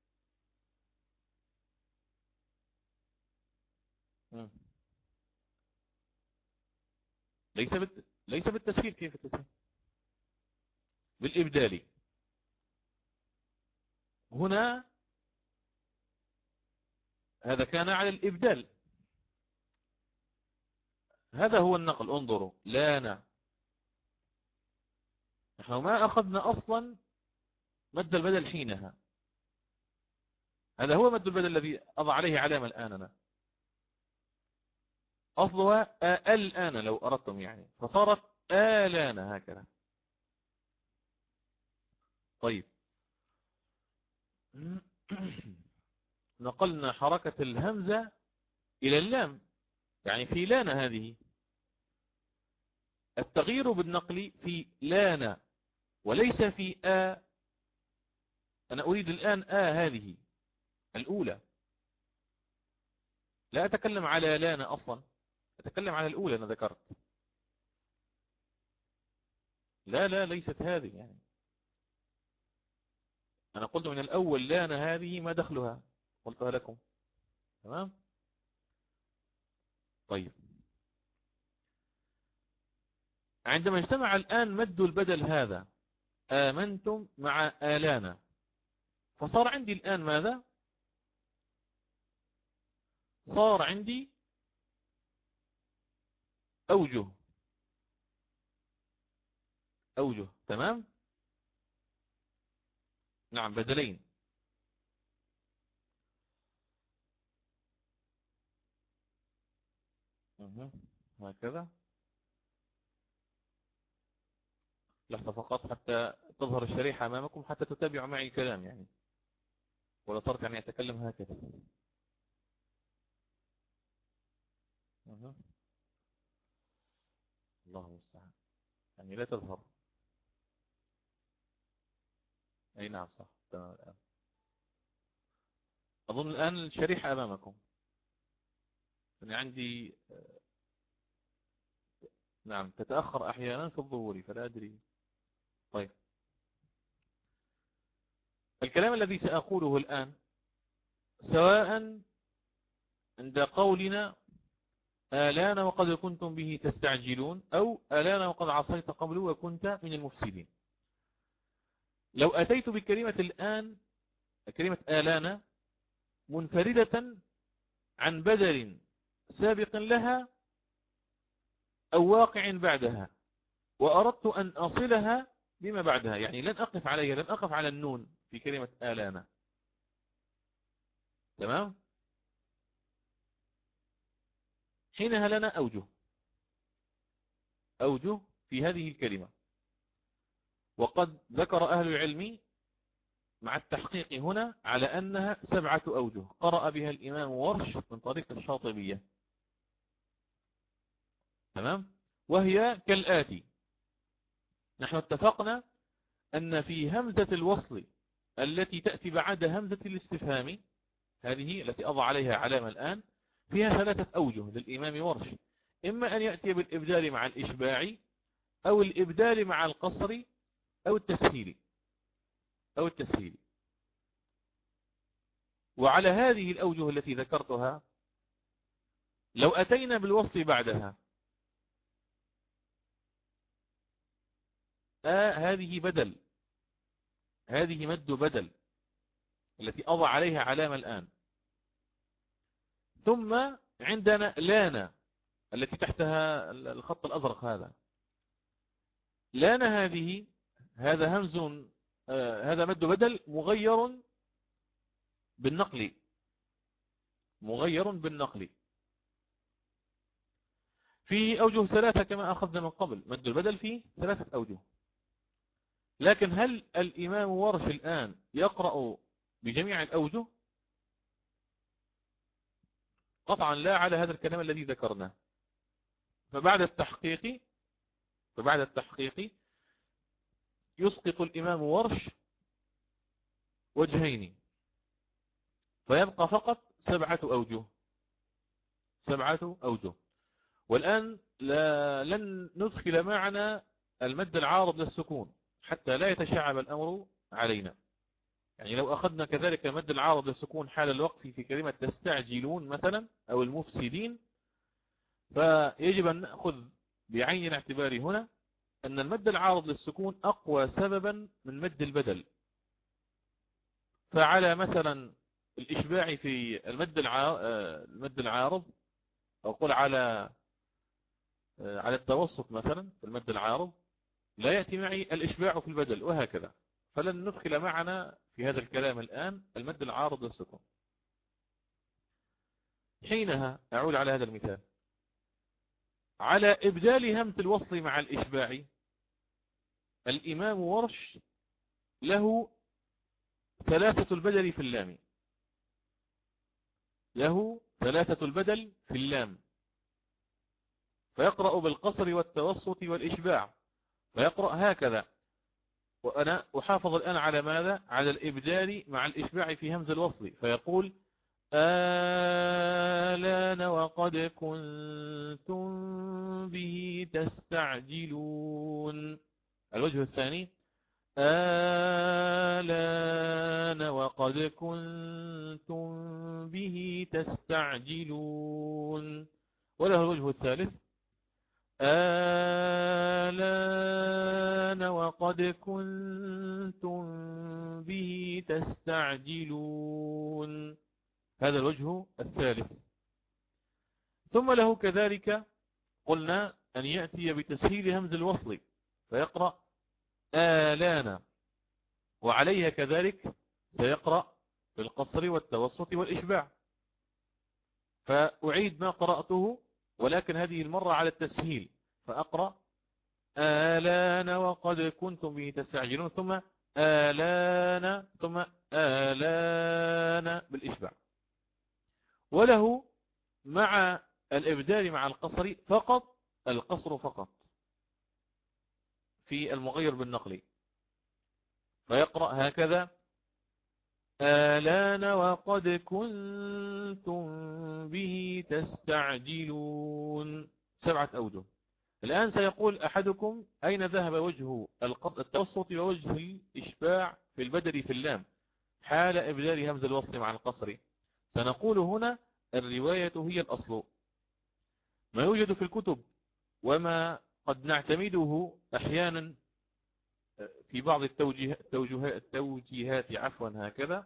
ليس بالت... ليس بالتسهيل. كيف التسهيل؟ بالإبدال. هنا هذا كان على الإبدال، هذا هو النقل. انظروا لان، نحن ما أخذنا أصلا مد البدل حينها، هذا هو مد البدل الذي أضع عليه علامة الآن. أنا أصلها الآن لو أردتم يعني، فصارت آلان هكذا. طيب نقلنا حركة الهمزة إلى اللام، يعني في لان هذه. التغيير بالنقل في لان وليس في آ. أنا أريد الآن آ هذه الأولى، لا أتكلم على لان أصلا، أتكلم على الأولى. أنا ذكرت لا لا ليست هذه يعني. أنا قلت من الأول لان هذه ما دخلها، قلتها لكم. تمام. طيب عندما اجتمع الآن مد البدل هذا آمنتم مع آلانا، فصار عندي الآن ماذا؟ صار عندي أوجه. أوجه. تمام. نعم بدلين. هكذا. لحظة فقط حتى تظهر الشريحة أمامكم، حتى تتابعوا معي الكلام يعني، ولا صرت يعني أتكلم هكذا. الله المستعان، يعني لا تظهر. أي نعم صح. تمام. الآن أظن الآن الشريحة أمامكم، يعني عندي نعم تتأخر أحيانا في الظهور فلا أدري. طيب الكلام الذي سأقوله الآن سواء عند قولنا آلان وقد كنتم به تستعجلون، أو آلان وقد عصيت قبل وكنت من المفسدين، لو أتيت بكلمة الآن، كلمة آلان منفردة عن بدل سابق لها أو واقع بعدها، وأردت أن أصلها بما بعدها، يعني لن أقف عليها، لن أقف على النون في كلمة آلان. تمام. حينها لنا أوجه أوجه في هذه الكلمة، وقد ذكر أهل العلم مع التحقيق هنا على أنها سبعة أوجه قرأ بها الإمام ورش من طريق الشاطبية. تمام. وهي كالآتي: نحن اتفقنا أن في همزة الوصل التي تأتي بعد همزة الاستفهام، هذه التي أضع عليها علامة الآن، فيها ثلاثة أوجه للإمام ورش: إما أن يأتي بالإبدال مع الإشباع، أو الإبدال مع القصر، أو التسهيل أو التسهيل. وعلى هذه الأوجه التي ذكرتها لو أتينا بالوصل بعدها آه هذه بدل، هذه مد بدل التي أضع عليها علامة الآن. ثم عندنا لانا التي تحتها الخط الأزرق، هذا لانا هذه، هذا همز آه هذا مد بدل مغير بالنقل، مغير بالنقل في أوجه ثلاثة كما أخذنا من قبل. مد البدل فيه ثلاثة أوجه، لكن هل الإمام ورش الآن يقرأ بجميع الأوجه؟ قطعا لا على هذا الكلام الذي ذكرناه. فبعد التحقيق فبعد التحقيق يسقط الإمام ورش وجهين، فيبقى فقط سبعة أوجه سبعة أوجه. والآن لا لن ندخل معنا المد العارض للسكون حتى لا يتشعب الأمر علينا. يعني لو أخذنا كذلك المد العارض للسكون حال الوقف في كلمة تستعجلون مثلا أو المفسدين، فيجب أن نأخذ بعين الاعتبار هنا أن المد العارض للسكون أقوى سببا من مد البدل. فعلى مثلا الإشباع في المد المد العارض، أو قل على على التوسط مثلا في المد العارض، لا يأتي معي الإشباع في البدل، وهكذا. فلن ندخل معنا في هذا الكلام الآن المد العارض للسكون. حينها أعود على هذا المثال، على إبدال همزة الوصل مع الإشباع، الإمام ورش له ثلاثة البدل في اللام له ثلاثة البدل في اللام فيقرأ بالقصر والتوسط والإشباع، فيقرأ هكذا. وأنا أحافظ الآن على ماذا؟ على الإبدال مع الإشباع في همز الوصل، فيقول آلان وقد كنتم به تستعجلون. الوجه الثاني آلان وقد كنتم به تستعجلون. وله الوجه الثالث آلان وقد كنتم به تستعجلون. هذا الوجه الثالث. ثم له كذلك قلنا أن يأتي بتسهيل همز الوصل فيقرأ آلان، وعليها كذلك سيقرأ بالقصر والتوسط والإشباع. فأعيد ما قرأته ولكن هذه المرة على التسهيل، فأقرأ آلان وقد كنتم به تستعجلون ثم آلان ثم آلان بالإشباع. وله مع الإبدال مع القصر فقط القصر فقط في المغير بالنقل، فيقرأ هكذا آلان وقد كنتم به تستعجلون. سبعة أوجه. الآن سيقول أحدكم أين ذهب وجه التوسط ووجه الإشباع في البدل في اللام حال إبدال همز الوصل مع القصر؟ سنقول هنا الرواية هي الأصل. ما يوجد في الكتب وما قد نعتمده أحيانا في بعض التوجيهات, التوجيهات عفوا هكذا،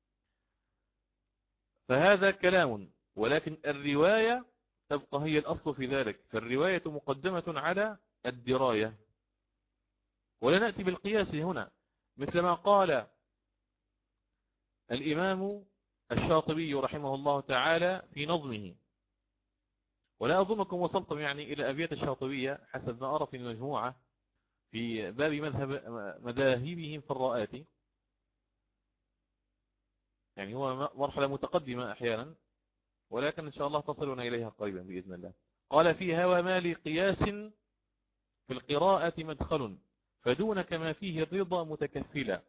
فهذا كلام، ولكن الرواية تبقى هي الأصل في ذلك. فالرواية مقدمة على الدراية، ولا نأتي بالقياس هنا مثل ما قال الإمام الشاطبي رحمه الله تعالى في نظمه. ولا أظنكم وصلتم يعني إلى أبيات الشاطبية حسب ما أرى في المجموعة في باب مذهب مذاهبهم في الراءات، يعني هو مرحلة متقدمة أحيانا، ولكن إن شاء الله تصلون إليها قريبا بإذن الله. قال فيها وما لقياس في القراءة مدخل فدونك ما فيه الرضا متكفلا.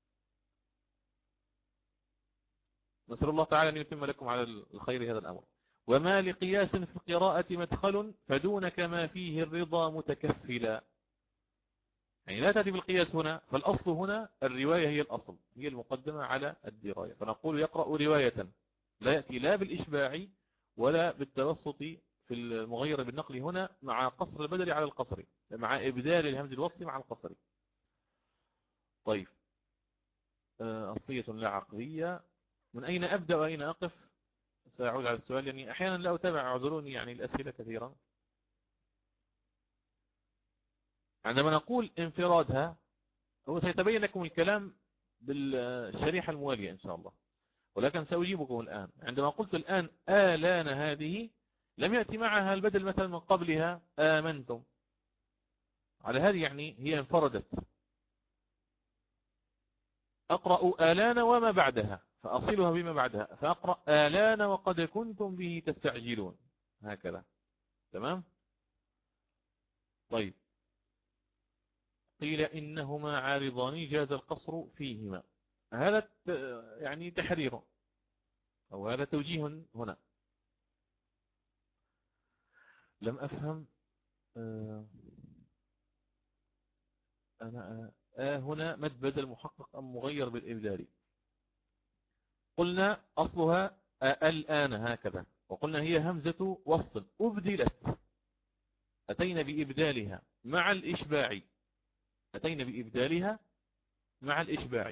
نسأل الله تعالى أن يتم لكم على الخير هذا الأمر. وما لقياس في القراءة مدخل فدونك ما فيه الرضا متكفلا، يعني لا تأتي بالقياس هنا، فالأصل هنا الرواية هي الأصل، هي المقدمة على الدراية. فنقول يقرأ رواية، لا يأتي لا بالإشباع ولا بالتوسط في المغير بالنقل هنا مع قصر البدل على القصر، مع إبدال الهمز الوصل مع القصر. طيب، أصلية لا عقلية. من أين أبدأ وأين أقف؟ سأعود على السؤال، يعني أحيانا لا أتابع، اعذروني يعني الأسئلة كثيرا. عندما نقول انفرادها هو سيتبين لكم الكلام بالشريحة الموالية إن شاء الله، ولكن سأجيبكم الآن. عندما قلت الآن آلان هذه لم يأتي معها البدل مثلا من قبلها آمنتم، على هذه يعني هي انفردت. أقرأ آلان وما بعدها فأصلها بما بعدها، فأقرأ آلان وقد كنتم به تستعجلون، هكذا. تمام. طيب، قيل إنهما عارضان جاز القصر فيهما. هذا يعني تحرير، أو هذا توجيه هنا. لم أفهم. آه أنا آه هنا مد بدل محقق أم مغير بالإبدال؟ قلنا أصلها آه الآن هكذا، وقلنا هي همزة وصل أبدلت، أتينا بإبدالها مع الإشباع، أتينا بإبدالها مع الإشباع.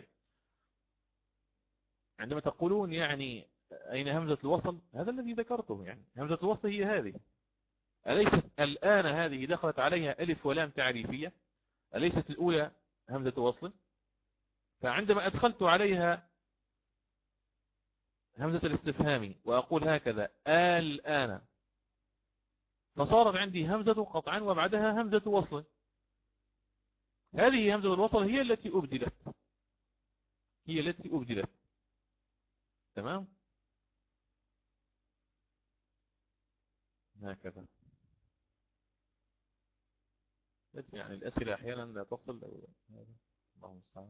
عندما تقولون يعني أين همزة الوصل، هذا الذي ذكرته، يعني همزة الوصل هي هذه. أليست الآن هذه دخلت عليها ألف ولام تعريفية؟ أليست الأولى همزة وصل؟ فعندما أدخلت عليها همزة الاستفهام وأقول هكذا الآن، فصارت عندي همزة قطعا وبعدها همزة وصل. هذه همزة الوصل هي التي أبدلت، هي التي أبدلت. تمام. هكذا يعني الأسئلة أحيانا لا تصل. الله المستعان.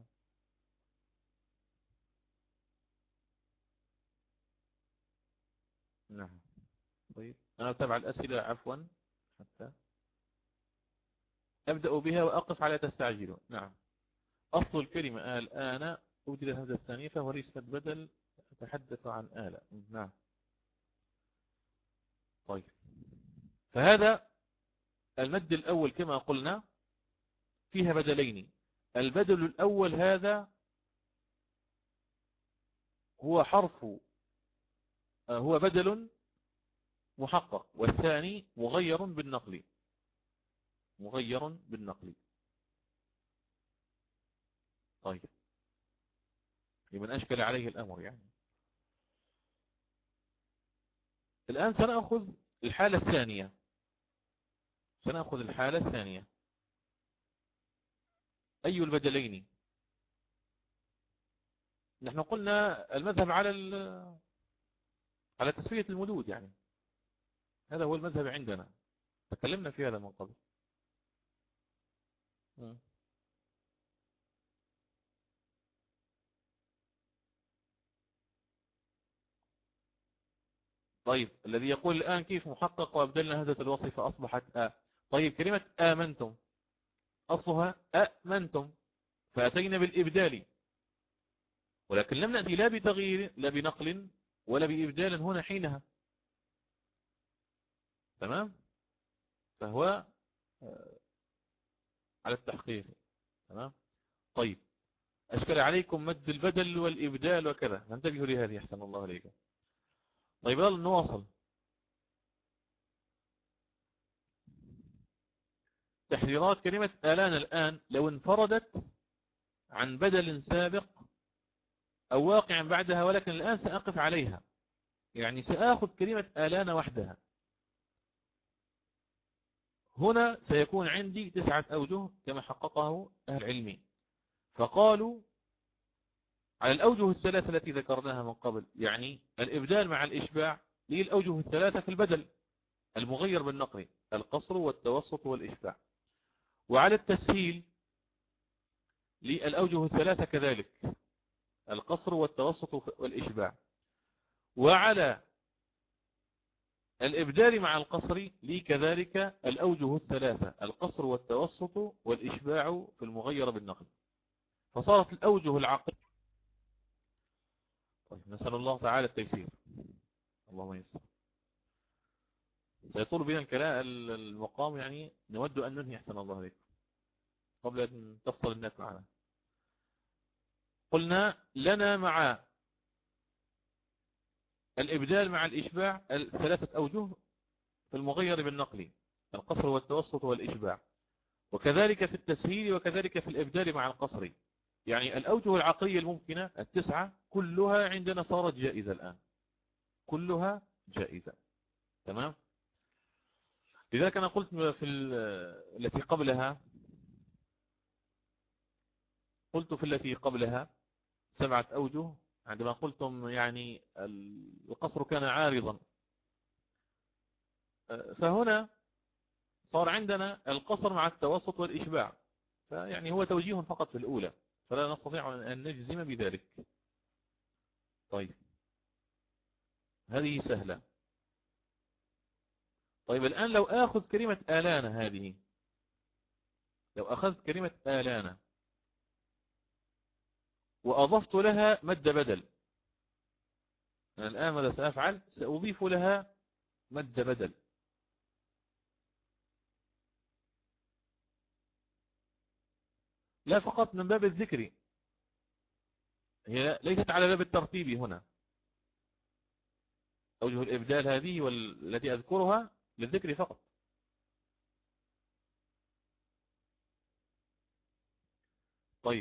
نعم. طيب، أنا أتابع الأسئلة عفوا حتى أبدأ بها وأقف على تستعجلون. نعم. أصل الكلمة الآن أوجد الهمزة الثانية فهو اسم بدل أتحدث عن آلة. نعم. طيب، فهذا المد الأول كما قلنا فيها بدلين. البدل الأول هذا هو حرف، هو بدل محقق، والثاني مغير بالنقل، مغير بالنقل. طيب، لمن أشكل عليه الأمر يعني. الآن سنأخذ الحالة الثانية، سنأخذ الحالة الثانية. أي البدلين؟ نحن قلنا المذهب على على تسوية المدود، يعني هذا هو المذهب عندنا، تكلمنا في هذا من قبل. طيب، الذي يقول الآن كيف محقق وأبدلنا همزة الوصف فأصبحت آ. طيب، كلمة آمنتم أصلها آمنتم، فأتينا بالإبدال، ولكن لم نأتي لا بتغيير لا بنقل ولا بإبدال هنا حينها. تمام. فهو على التحقيق. تمام. طيب، أشكل عليكم مد البدل والإبدال وكذا، ننتبه لهذه أحسن الله عليكم. طيب، يلا نواصل. تحريرات كلمة آلان الآن لو انفردت عن بدل سابق أو واقع بعدها، ولكن الآن سأقف عليها، يعني سأخذ كلمة آلان وحدها. هنا سيكون عندي تسعة أوجه كما حققه أهل العلم، فقالوا على الأوجه الثلاثة التي ذكرناها من قبل، يعني الإبدال مع الإشباع للأوجه الثلاثة في البدل المغير بالنقل، القصر والتوسط والإشباع. وعلى التسهيل للأوجه الثلاثة كذلك، القصر والتوسط والإشباع. وعلى الإبدال مع القصر لي كذلك الأوجه الثلاثة، القصر والتوسط والإشباع في المغير بالنقل. فصارت الأوجه العقل. طيب، نسأل الله تعالى التيسير. اللهم يسر. سيطول بنا الكلام المقام، يعني نود أن ننهي أحسن الله عليكم قبل أن تفصل الناس معنا. قلنا لنا مع الإبدال مع الإشباع الثلاثة أوجه في المغير بالنقل، القصر والتوسط والإشباع، وكذلك في التسهيل وكذلك في الإبدال مع القصر. يعني الأوجه العقلية الممكنة التسعة كلها عندنا صارت جائزة الآن، كلها جائزة. تمام. لذلك أنا قلت في التي قبلها، قلت في التي قبلها سبعة أوجه عندما قلتم يعني القصر كان عارضا، فهنا صار عندنا القصر مع التوسط والإشباع، فيعني هو توجيه فقط في الأولى، فلا نستطيع أن نجزم بذلك. طيب هذه سهلة. طيب الآن لو أخذ كلمة آلان هذه، لو أخذت كلمة آلان وأضفت لها مد بدل، أنا الآن ماذا سأفعل؟ سأضيف لها مد بدل. لا فقط من باب الذكر، هي ليست على باب الترتيب هنا. أوجه الإبدال هذه والتي أذكرها للذكر فقط. طيب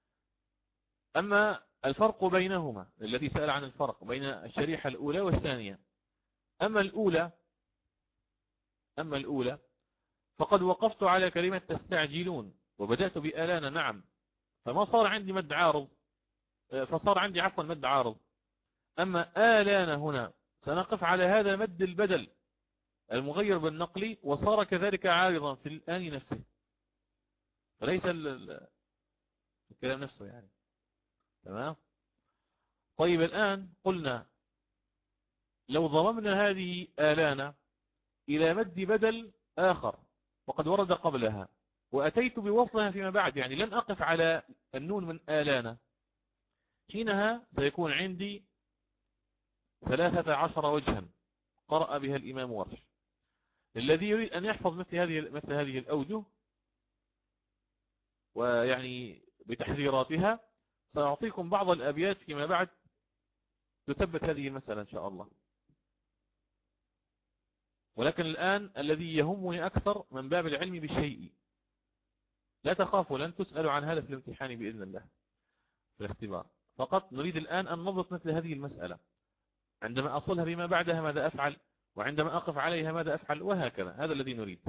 أما الفرق بينهما الذي سأل عن الفرق بين الشريحة الأولى والثانية، أما الأولى أما الأولى فقد وقفت على كلمة تستعجلون وبدأت بآلان، نعم، فما صار عندي مد عارض، فصار عندي عفوا مد عارض. أما آلان هنا سنقف على هذا مد البدل المغير بالنقل، وصار كذلك عارضا في الآن نفسه، فليس الكلام نفسه يعني. تمام. طيب الآن قلنا لو ضممنا هذه آلان إلى مد بدل آخر وقد ورد قبلها وأتيت بوصلها فيما بعد، يعني لن أقف على النون من آلان، حينها سيكون عندي ثلاثة عشر وجها قرأ بها الإمام ورش. الذي يريد أن يحفظ مثل هذه مثل هذه الأوجه ويعني بتحريراتها، سأعطيكم بعض الأبيات فيما بعد تثبت هذه المسألة إن شاء الله. ولكن الآن الذي يهمني أكثر من باب العلم بالشيء، لا تخافوا لن تسألوا عن هذا في الامتحان بإذن الله في الاختبار، فقط نريد الآن أن نضبط مثل هذه المسألة، عندما أصلها بما بعدها ماذا أفعل، وعندما أقف عليها ماذا أفعل، وهكذا. هذا الذي نريد.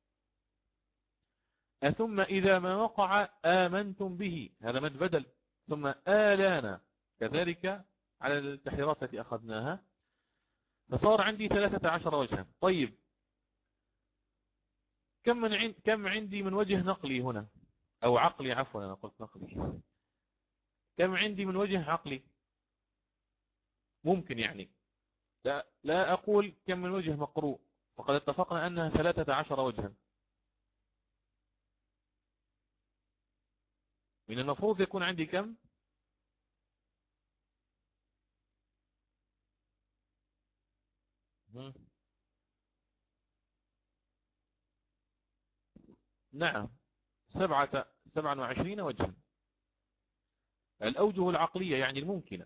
أثم إذا ما وقع آمنتم به، هذا مد بدل، ثم آلانا كذلك على التحريرات التي أخذناها، فصار عندي ثلاثة عشر وجها. طيب كم من عند كم عندي من وجه نقلي هنا، أو عقلي، عفوا أنا قلت نقلي، كم عندي من وجه عقلي؟ ممكن يعني لا, لا أقول كم من وجه مقروء، وقد اتفقنا أنها ثلاثة عشر وجها. من المفروض يكون عندي كم؟ نعم، سبعة سبعة وعشرين وجها. الأوجه العقلية يعني الممكنة،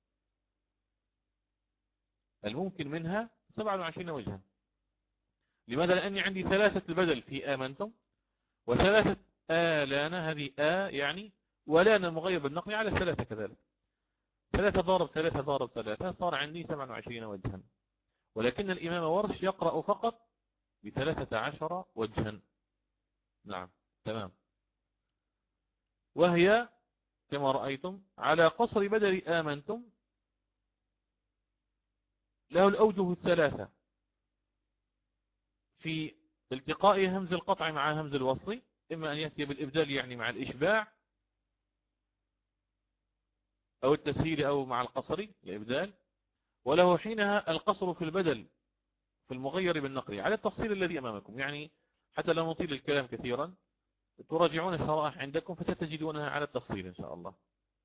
الممكن منها سبعة وعشرين وجها. لماذا؟ لأني عندي ثلاثة البدل في آمنتم، وثلاثة آلان، هذه آ يعني، ولان المغير بالنقل على الثلاثة كذلك، ثلاثة ضارب ثلاثة ضارب ثلاثة، صار عندي سبعة وعشرين وجها. ولكن الإمام ورش يقرأ فقط بثلاثة عشر وجها. نعم تمام. وهي كما رأيتم على قصر بدل آمنتم له الأوجه الثلاثة في التقاء همز القطع مع همز الوصل، إما أن يأتي بالإبدال يعني مع الإشباع، أو التسهيل، أو مع القصر الإبدال، وله حينها القصر في البدل في المغير بالنقل على التفصيل الذي أمامكم. يعني حتى لا نطيل الكلام كثيرا، تراجعون الشرائح عندكم فستجدونها على التفصيل إن شاء الله.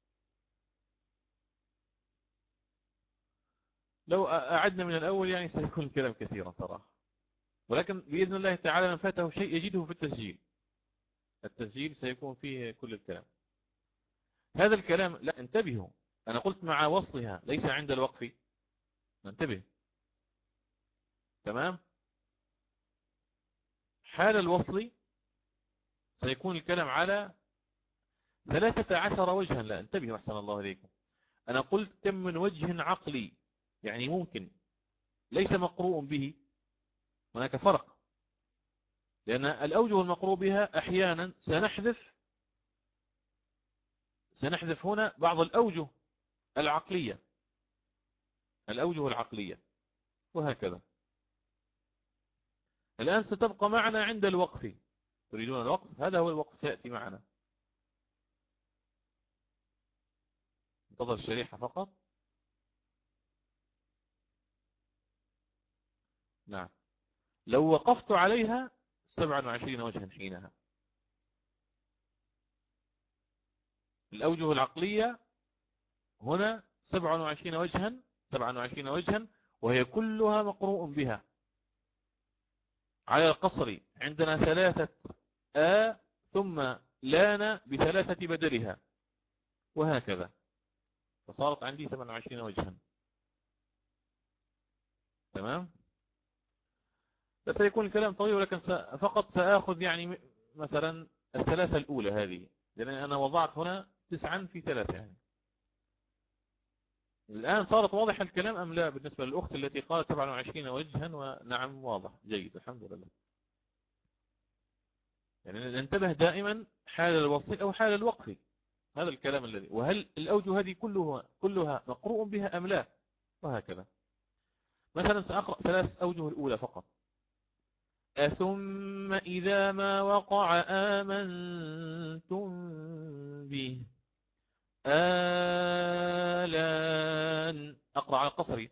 لو أعدنا من الأول يعني سيكون الكلام كثيرا صراحة، ولكن بإذن الله تعالى من فاته شيء يجده في التسجيل، التسجيل سيكون فيه كل الكلام. هذا الكلام لا انتبهوا، أنا قلت مع وصلها ليس عند الوقف، انتبه. تمام. حال الوصل سيكون الكلام على ثلاثة عشر وجها، لا انتبهوا أحسن الله إليكم، أنا قلت كم من وجه عقلي، يعني ممكن، ليس مقروء به، هناك فرق، لأن الأوجه المقروء بها أحيانا سنحذف سنحذف هنا بعض الأوجه العقلية، الأوجه العقلية، وهكذا. الآن ستبقى معنا عند الوقف. تريدون الوقف؟ هذا هو الوقف سيأتي معنا. انتظر الشريحة فقط. نعم، لو وقفت عليها سبعة وعشرين وجها حينها. الأوجه العقلية هنا سبعة وعشرين وجها، سبعة وعشرين وجها، وهي كلها مقروء بها. على القصر عندنا ثلاثة آ ثم لان بثلاثة بدلها، وهكذا، فصارت عندي سبعة وعشرين وجها. تمام. بس سيكون الكلام طويل، ولكن فقط سأخذ يعني مثلا الثلاثة الأولى هذه، لأن أنا وضعت هنا تسعا في ثلاثة يعني. الآن صارت واضح الكلام أم لا بالنسبة للأخت التي قالت سبعة وعشرين وجها؟ ونعم واضح جيد الحمد لله. يعني ننتبه دائما حال الوصل أو حال الوقف، هذا الكلام الذي، وهل الأوجه هذه كلها كلها مقروء بها أم لا، وهكذا. مثلا سأقرأ ثلاث أوجه الأولى فقط. أثم إذا ما وقع آمنتم به. آلان، أقرأ على القصر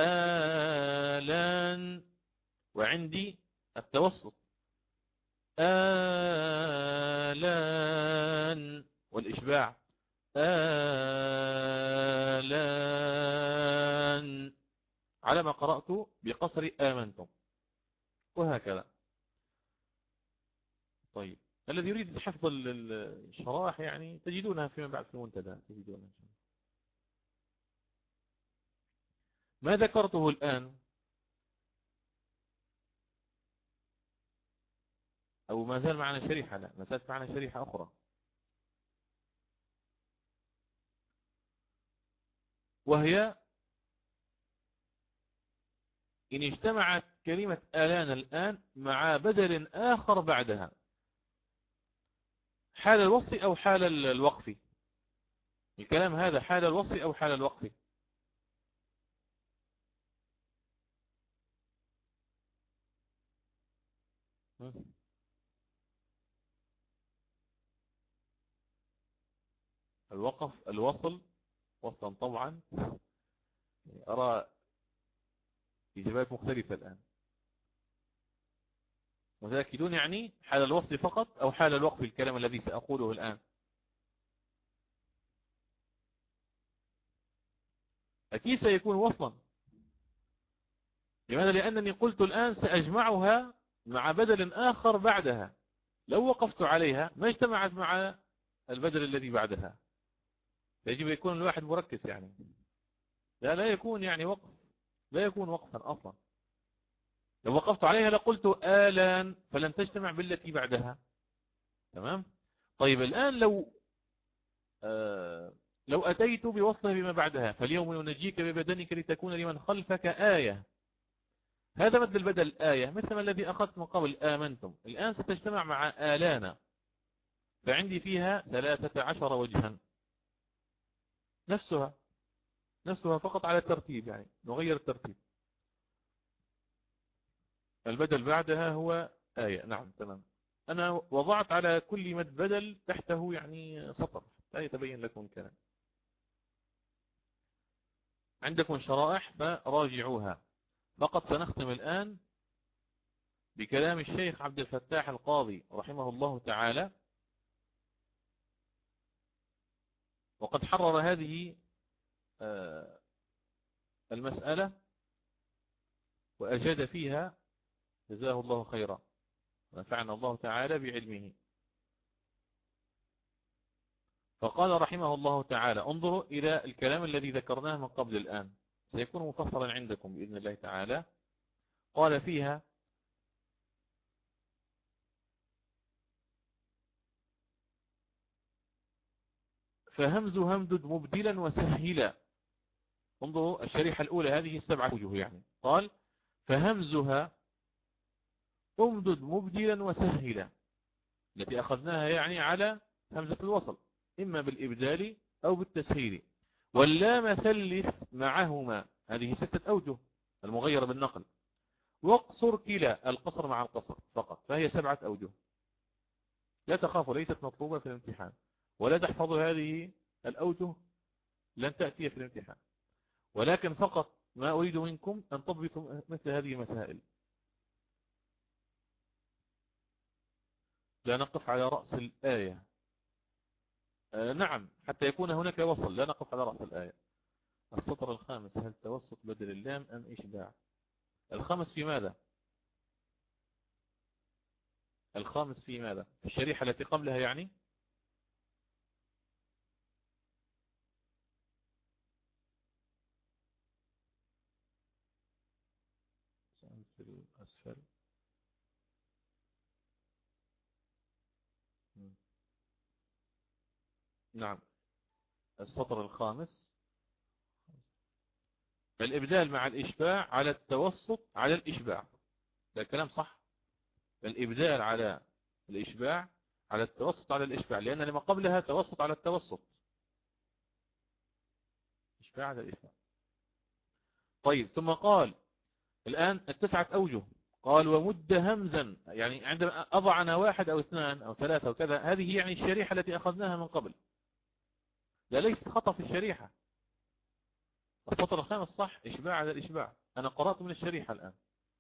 آلان، وعندي التوسط آلان، والإشباع آلان، على ما قرأت بقصر آمنتم، وهكذا. طيب، الذي يريد حفظ الشرائح يعني تجدونها فيما بعد في المنتدى، تجدونها. ما ذكرته الآن أو ما زال معنا شريحة؟ لا، ما زالت معنا شريحة أخرى، وهي إن اجتمعت كلمة آلان الآن مع بدل آخر بعدها، حال الوصف أو حال الوقف. الكلام هذا حال الوصف أو حال الوقف؟ الوقف، الوصل، وصلا طبعا. أرى إجابات مختلفة الآن. متأكدون يعني حال الوصل فقط أو حال الوقف الكلام الذي سأقوله الآن؟ أكيد سيكون وصلا. لماذا؟ لأنني قلت الآن سأجمعها مع بدل آخر بعدها. لو وقفت عليها ما اجتمعت مع البدل الذي بعدها. يجب يكون الواحد مركز يعني. لا لا يكون يعني وقف، لا يكون وقفا أصلا. لو وقفت عليها لقلت آلان فلن تجتمع بالتي بعدها. تمام. طيب الآن لو آه لو أتيت بوصلها بما بعدها، فاليوم ينجيك ببدنك لتكون لمن خلفك آية. هذا مد البدل آية، مثل ما الذي أخذت من قبل آمنتم. الآن ستجتمع مع آلانا، فعندي فيها ثلاثة عشر وجها، نفسها نفسها فقط على الترتيب، يعني نغير الترتيب. البدل بعدها هو آية. نعم تمام. أنا وضعت على كل مد بدل تحته يعني سطر حتى يتبين لكم الكلام. عندكم شرائح فراجعوها. فقط سنختم الآن بكلام الشيخ عبد الفتاح القاضي رحمه الله تعالى، وقد حرر هذه المسألة وأجاد فيها، جزاه الله خيرا، ونفعنا الله تعالى بعلمه. فقال رحمه الله تعالى: انظروا إلى الكلام الذي ذكرناه من قبل الآن، سيكون مفصلا عندكم بإذن الله تعالى. قال فيها: فهمز همدد مبدلا وسهلا. انظروا الشريحة الأولى هذه السبعة وجوه يعني. قال: فهمزها امدد مبدلا وسهلا، التي أخذناها يعني على همزة الوصل، إما بالإبدال أو بالتسهيل. واللام ثلث معهما، هذه ستة أوجه المغيرة بالنقل. واقصر كلا، القصر مع القصر فقط، فهي سبعة أوجه. لا تخافوا، ليست مطلوبة في الامتحان، ولا تحفظوا هذه الأوجه، لن تأتي في الامتحان، ولكن فقط ما أريد منكم أن تضبطوا مثل هذه المسائل. لا نقف على رأس الآية. آه نعم، حتى يكون هناك وصل، لا نقف على رأس الآية. السطر الخامس، هل توسط بدل اللام أم إشباع؟ الخامس في ماذا؟ الخامس في ماذا؟ في الشريحة التي قبلها يعني؟ في الأسفل. نعم، السطر الخامس. الإبدال مع الإشباع على التوسط على الإشباع، ده كلام صح. الإبدال على الإشباع على التوسط على الإشباع، لأن لما قبلها توسط على التوسط، إشباع على الإشباع. طيب، ثم قال الآن التسعة أوجه، قال ومد همزا، يعني عندما أضع أنا واحد أو اثنان أو ثلاثة وكذا، هذه يعني الشريحة التي أخذناها من قبل، لا ليست خطأ في الشريحة. السطر الخامس صح، إشباع على الإشباع، أنا قرأت من الشريحة الآن.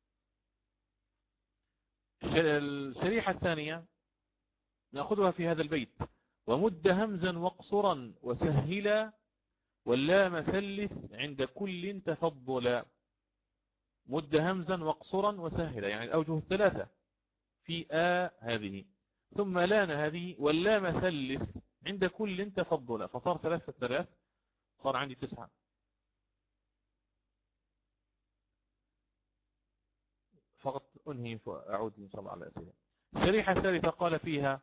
الشريحة الثانية نأخذها في هذا البيت، ومد همزا واقصرا وسهلا واللام ثلث عند كل تفضلا. مد همزا واقصرا وسهلا، يعني الأوجه الثلاثة في آ هذه، ثم لان هذه، واللام ثلث عند كل تفضلا، فصار ثلاثة ثلاث، صار عندي تسعة. فقط أنهي أعود إن شاء الله على أسئلة. الشريحة الثالثة قال فيها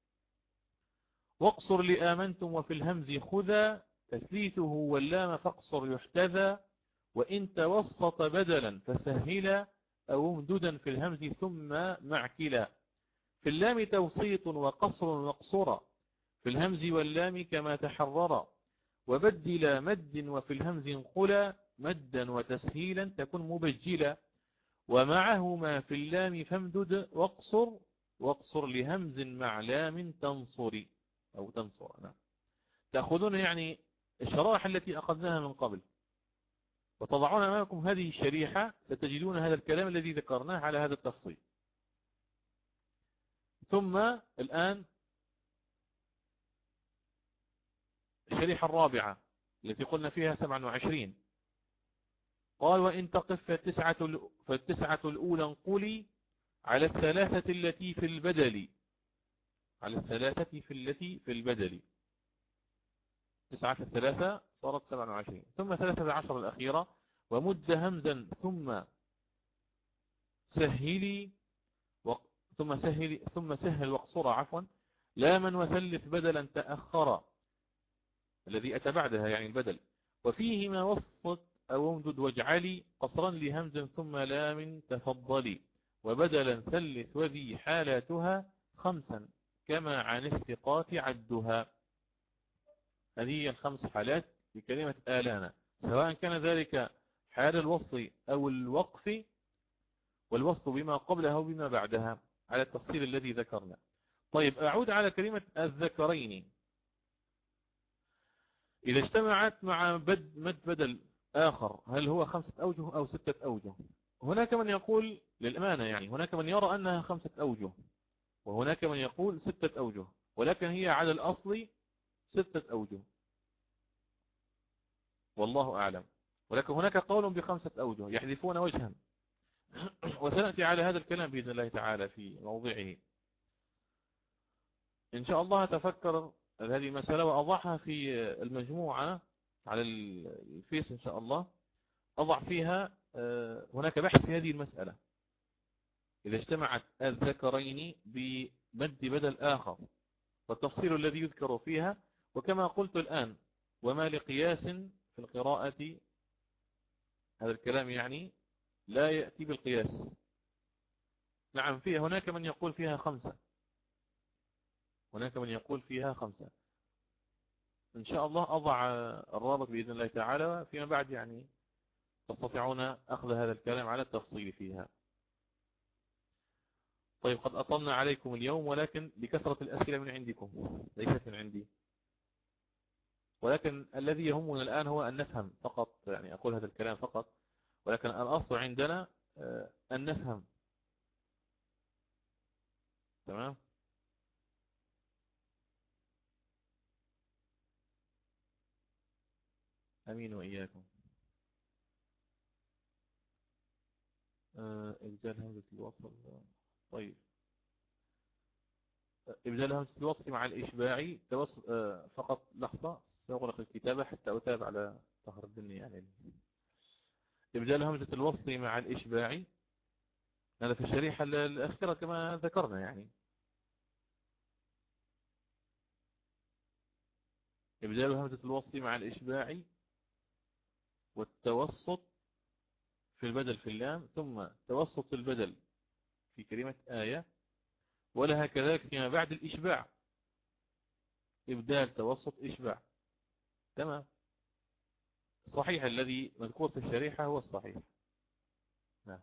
واقصر لآمنتم وفي الهمز خذا تثليثه واللام فاقصر يحتذى وإن توسط بدلا فسهلا أو امددا في الهمز ثم معكلا. في اللام توسيط وقصر واقصرا في الهمز واللام كما تحرر وبدل مد وفي الهمز انقلا مدا وتسهيلا تكن مبجلا ومعهما في اللام فامدد واقصر واقصر لهمز مع لام تنصري أو تنصر. نعم. تأخذون يعني الشرائح التي أخذناها من قبل وتضعون أمامكم هذه الشريحة، ستجدون هذا الكلام الذي ذكرناه على هذا التفصيل. ثم الآن الشريحة الرابعة التي قلنا فيها سبعة وعشرين، قال وإن تقف فالتسعة, فالتسعة الأولى انقلي على الثلاثة التي في البدل، على الثلاثة في التي في البدل، تسعة في الثلاثة صارت سبعة وعشرين. ثم ثلاثة عشر الأخيرة ومد همزا ثم سهلي و... ثم سهل ثم سهل واقصر عفوا لاما وثلث بدلا تأخر، الذي أتى بعدها يعني البدل، وفيهما وسط أو امدد واجعلي قصرا لهمز ثم لام تفضلي وبدلا ثلث وذي حالاتها خمسا كما عن الثقات عدها. هذه الخمس حالات لكلمة آلانا، سواء كان ذلك حال الوصل أو الوقف، والوصل بما قبلها وبما بعدها على التفصيل الذي ذكرنا. طيب، أعود على كلمة الذكرين. إذا اجتمعت مع بد مد بدل آخر، هل هو خمسة أوجه أو ستة أوجه؟ هناك من يقول للأمانة، يعني هناك من يرى أنها خمسة أوجه، وهناك من يقول ستة أوجه، ولكن هي على الأصل ستة أوجه والله أعلم. ولكن هناك قول بخمسة أوجه يحذفون وجها، وسنأتي على هذا الكلام بإذن الله تعالى في موضعه إن شاء الله. تفكر هذه المسألة وأضعها في المجموعة على الفيس إن شاء الله، أضع فيها هناك بحث في هذه المسألة. إذا اجتمعت الذكرين بمد بدل آخر والتفصيل الذي يذكر فيها، وكما قلت الآن وما لقياس في القراءة، هذا الكلام يعني لا يأتي بالقياس. نعم، فيها هناك من يقول فيها خمسة، هناك من يقول فيها خمسة. إن شاء الله أضع الرابط بإذن الله تعالى فيما بعد، يعني تستطيعون أخذ هذا الكلام على التفصيل فيها. طيب، قد أطلنا عليكم اليوم، ولكن بكثرة الأسئلة من عندكم ليست من عندي، ولكن الذي يهمنا الآن هو أن نفهم فقط، يعني أقول هذا الكلام فقط، ولكن الأصل عندنا أن نفهم. تمام. أمين وإياكم. إبدال همزة الوصل. طيب، إبدال همزة الوصل مع الإشباعي توصل. فقط لحظة، سأغلق الكتابة حتى أتابع على ظهر الدنيا. يعني إبدال همزة الوصل مع الإشباعي هذا في الشريحة الأخيرة كما ذكرنا. يعني إبدال همزة الوصل مع الإشباعي والتوسط في البدل في اللام، ثم توسط البدل في كلمة آية، ولها كذلك فيما بعد الإشباع، إبدال توسط إشباع. تمام. الصحيح الذي مذكور في الشريحة هو الصحيح. نعم.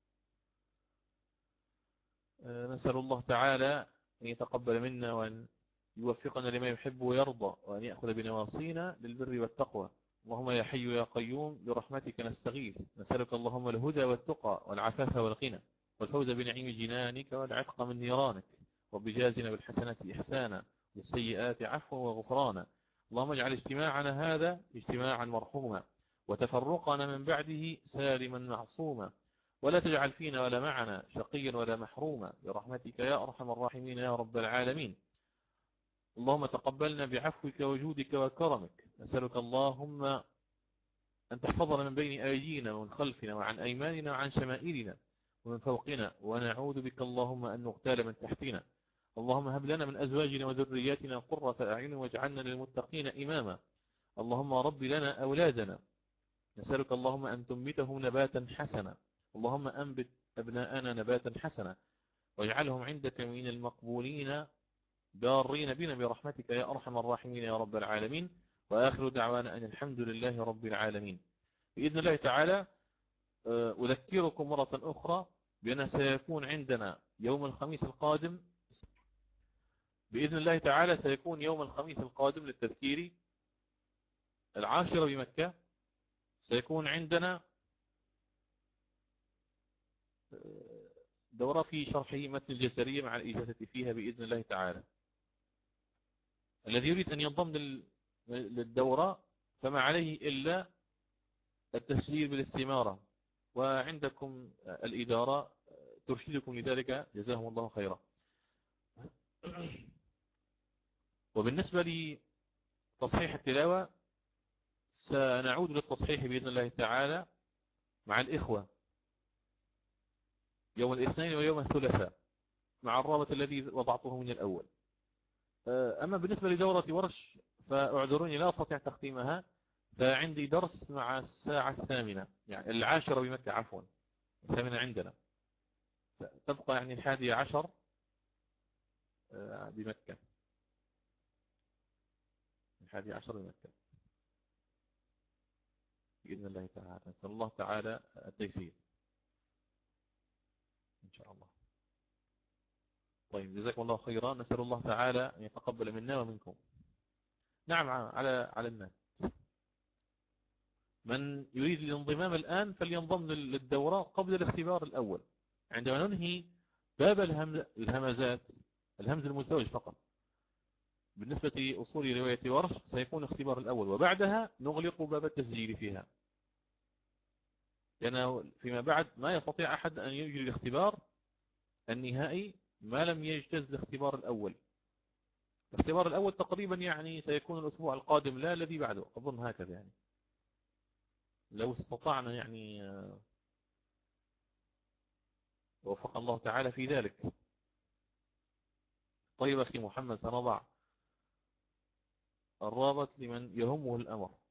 نسأل الله تعالى أن يتقبل منا وأن يوفقنا لما يحب ويرضى، وأن يأخذ بنواصينا للبر والتقوى. اللهم يا حي يا قيوم برحمتك نستغيث، نسألك اللهم الهدى والتقى والعفاف والغنى والفوز بنعيم جنانك والعتق من نيرانك، وبجازنا بالحسنات إحسانا والسيئات عفوا وغفرانا. اللهم اجعل اجتماعنا هذا اجتماعا مرحوما، وتفرقنا من بعده سالما معصوما، ولا تجعل فينا ولا معنا شقيا ولا محروما، برحمتك يا أرحم الراحمين يا رب العالمين. اللهم تقبلنا بعفوك وجودك وكرمك. نسألك اللهم أن تحفظنا من بين أيدينا ومن خلفنا وعن أيماننا وعن شمائلنا ومن فوقنا، ونعوذ بك اللهم أن نغتال من تحتنا. اللهم هب لنا من أزواجنا وذرياتنا قرة أعين واجعلنا للمتقين إماما. اللهم رب لنا أولادنا، نسألك اللهم أن تنبتهم نباتا حسنا. اللهم أنبت أبناءنا نباتا حسنا واجعلهم عندك من المقبولين بارين بنا برحمتك يا أرحم الراحمين يا رب العالمين. وآخر دعوانا أن الحمد لله رب العالمين. بإذن الله تعالى أذكركم مرة أخرى بأن سيكون عندنا يوم الخميس القادم، بإذن الله تعالى سيكون يوم الخميس القادم للتذكير العاشرة بمكة، سيكون عندنا دورة في شرح متن الجزرية مع الإجازة فيها بإذن الله تعالى. الذي يريد أن ينضم للدورة فما عليه إلا التسجيل بالاستمارة، وعندكم الإدارة ترشدكم لذلك، جزاهم الله خيرا. وبالنسبة لتصحيح التلاوة سنعود للتصحيح بإذن الله تعالى مع الإخوة يوم الاثنين ويوم الثلاثاء مع الرابط الذي وضعته من الأول. أما بالنسبة لدورة ورش فأعذروني لا أستطيع تختيمها، فعندي درس مع الساعة الثامنة، يعني العاشرة بمكة، عفوا الثامنة عندنا، تبقى يعني الحادية عشر بمكة، الحادية عشر بمكة بإذن الله تعالى. نسأل الله تعالى التيسير إن شاء الله. طيب، جزاكم الله خيرا. نسأل الله تعالى أن يتقبل منا ومنكم. نعم، على على الناس من يريد الانضمام الآن فلينضم للدورة قبل الاختبار الأول. عندما ننهي باب الهمزات، الهمز المزدوج فقط بالنسبة لأصول رواية ورش سيكون الاختبار الأول، وبعدها نغلق باب التسجيل فيها، لأنه فيما بعد ما يستطيع أحد أن يجري الاختبار النهائي ما لم يجتز الاختبار الأول. الاختبار الأول تقريبا يعني سيكون الأسبوع القادم لا الذي بعده، أظن هكذا، يعني لو استطعنا يعني وفق الله تعالى في ذلك. طيب أخي محمد، سنضع الرابط لمن يهمه الأمر.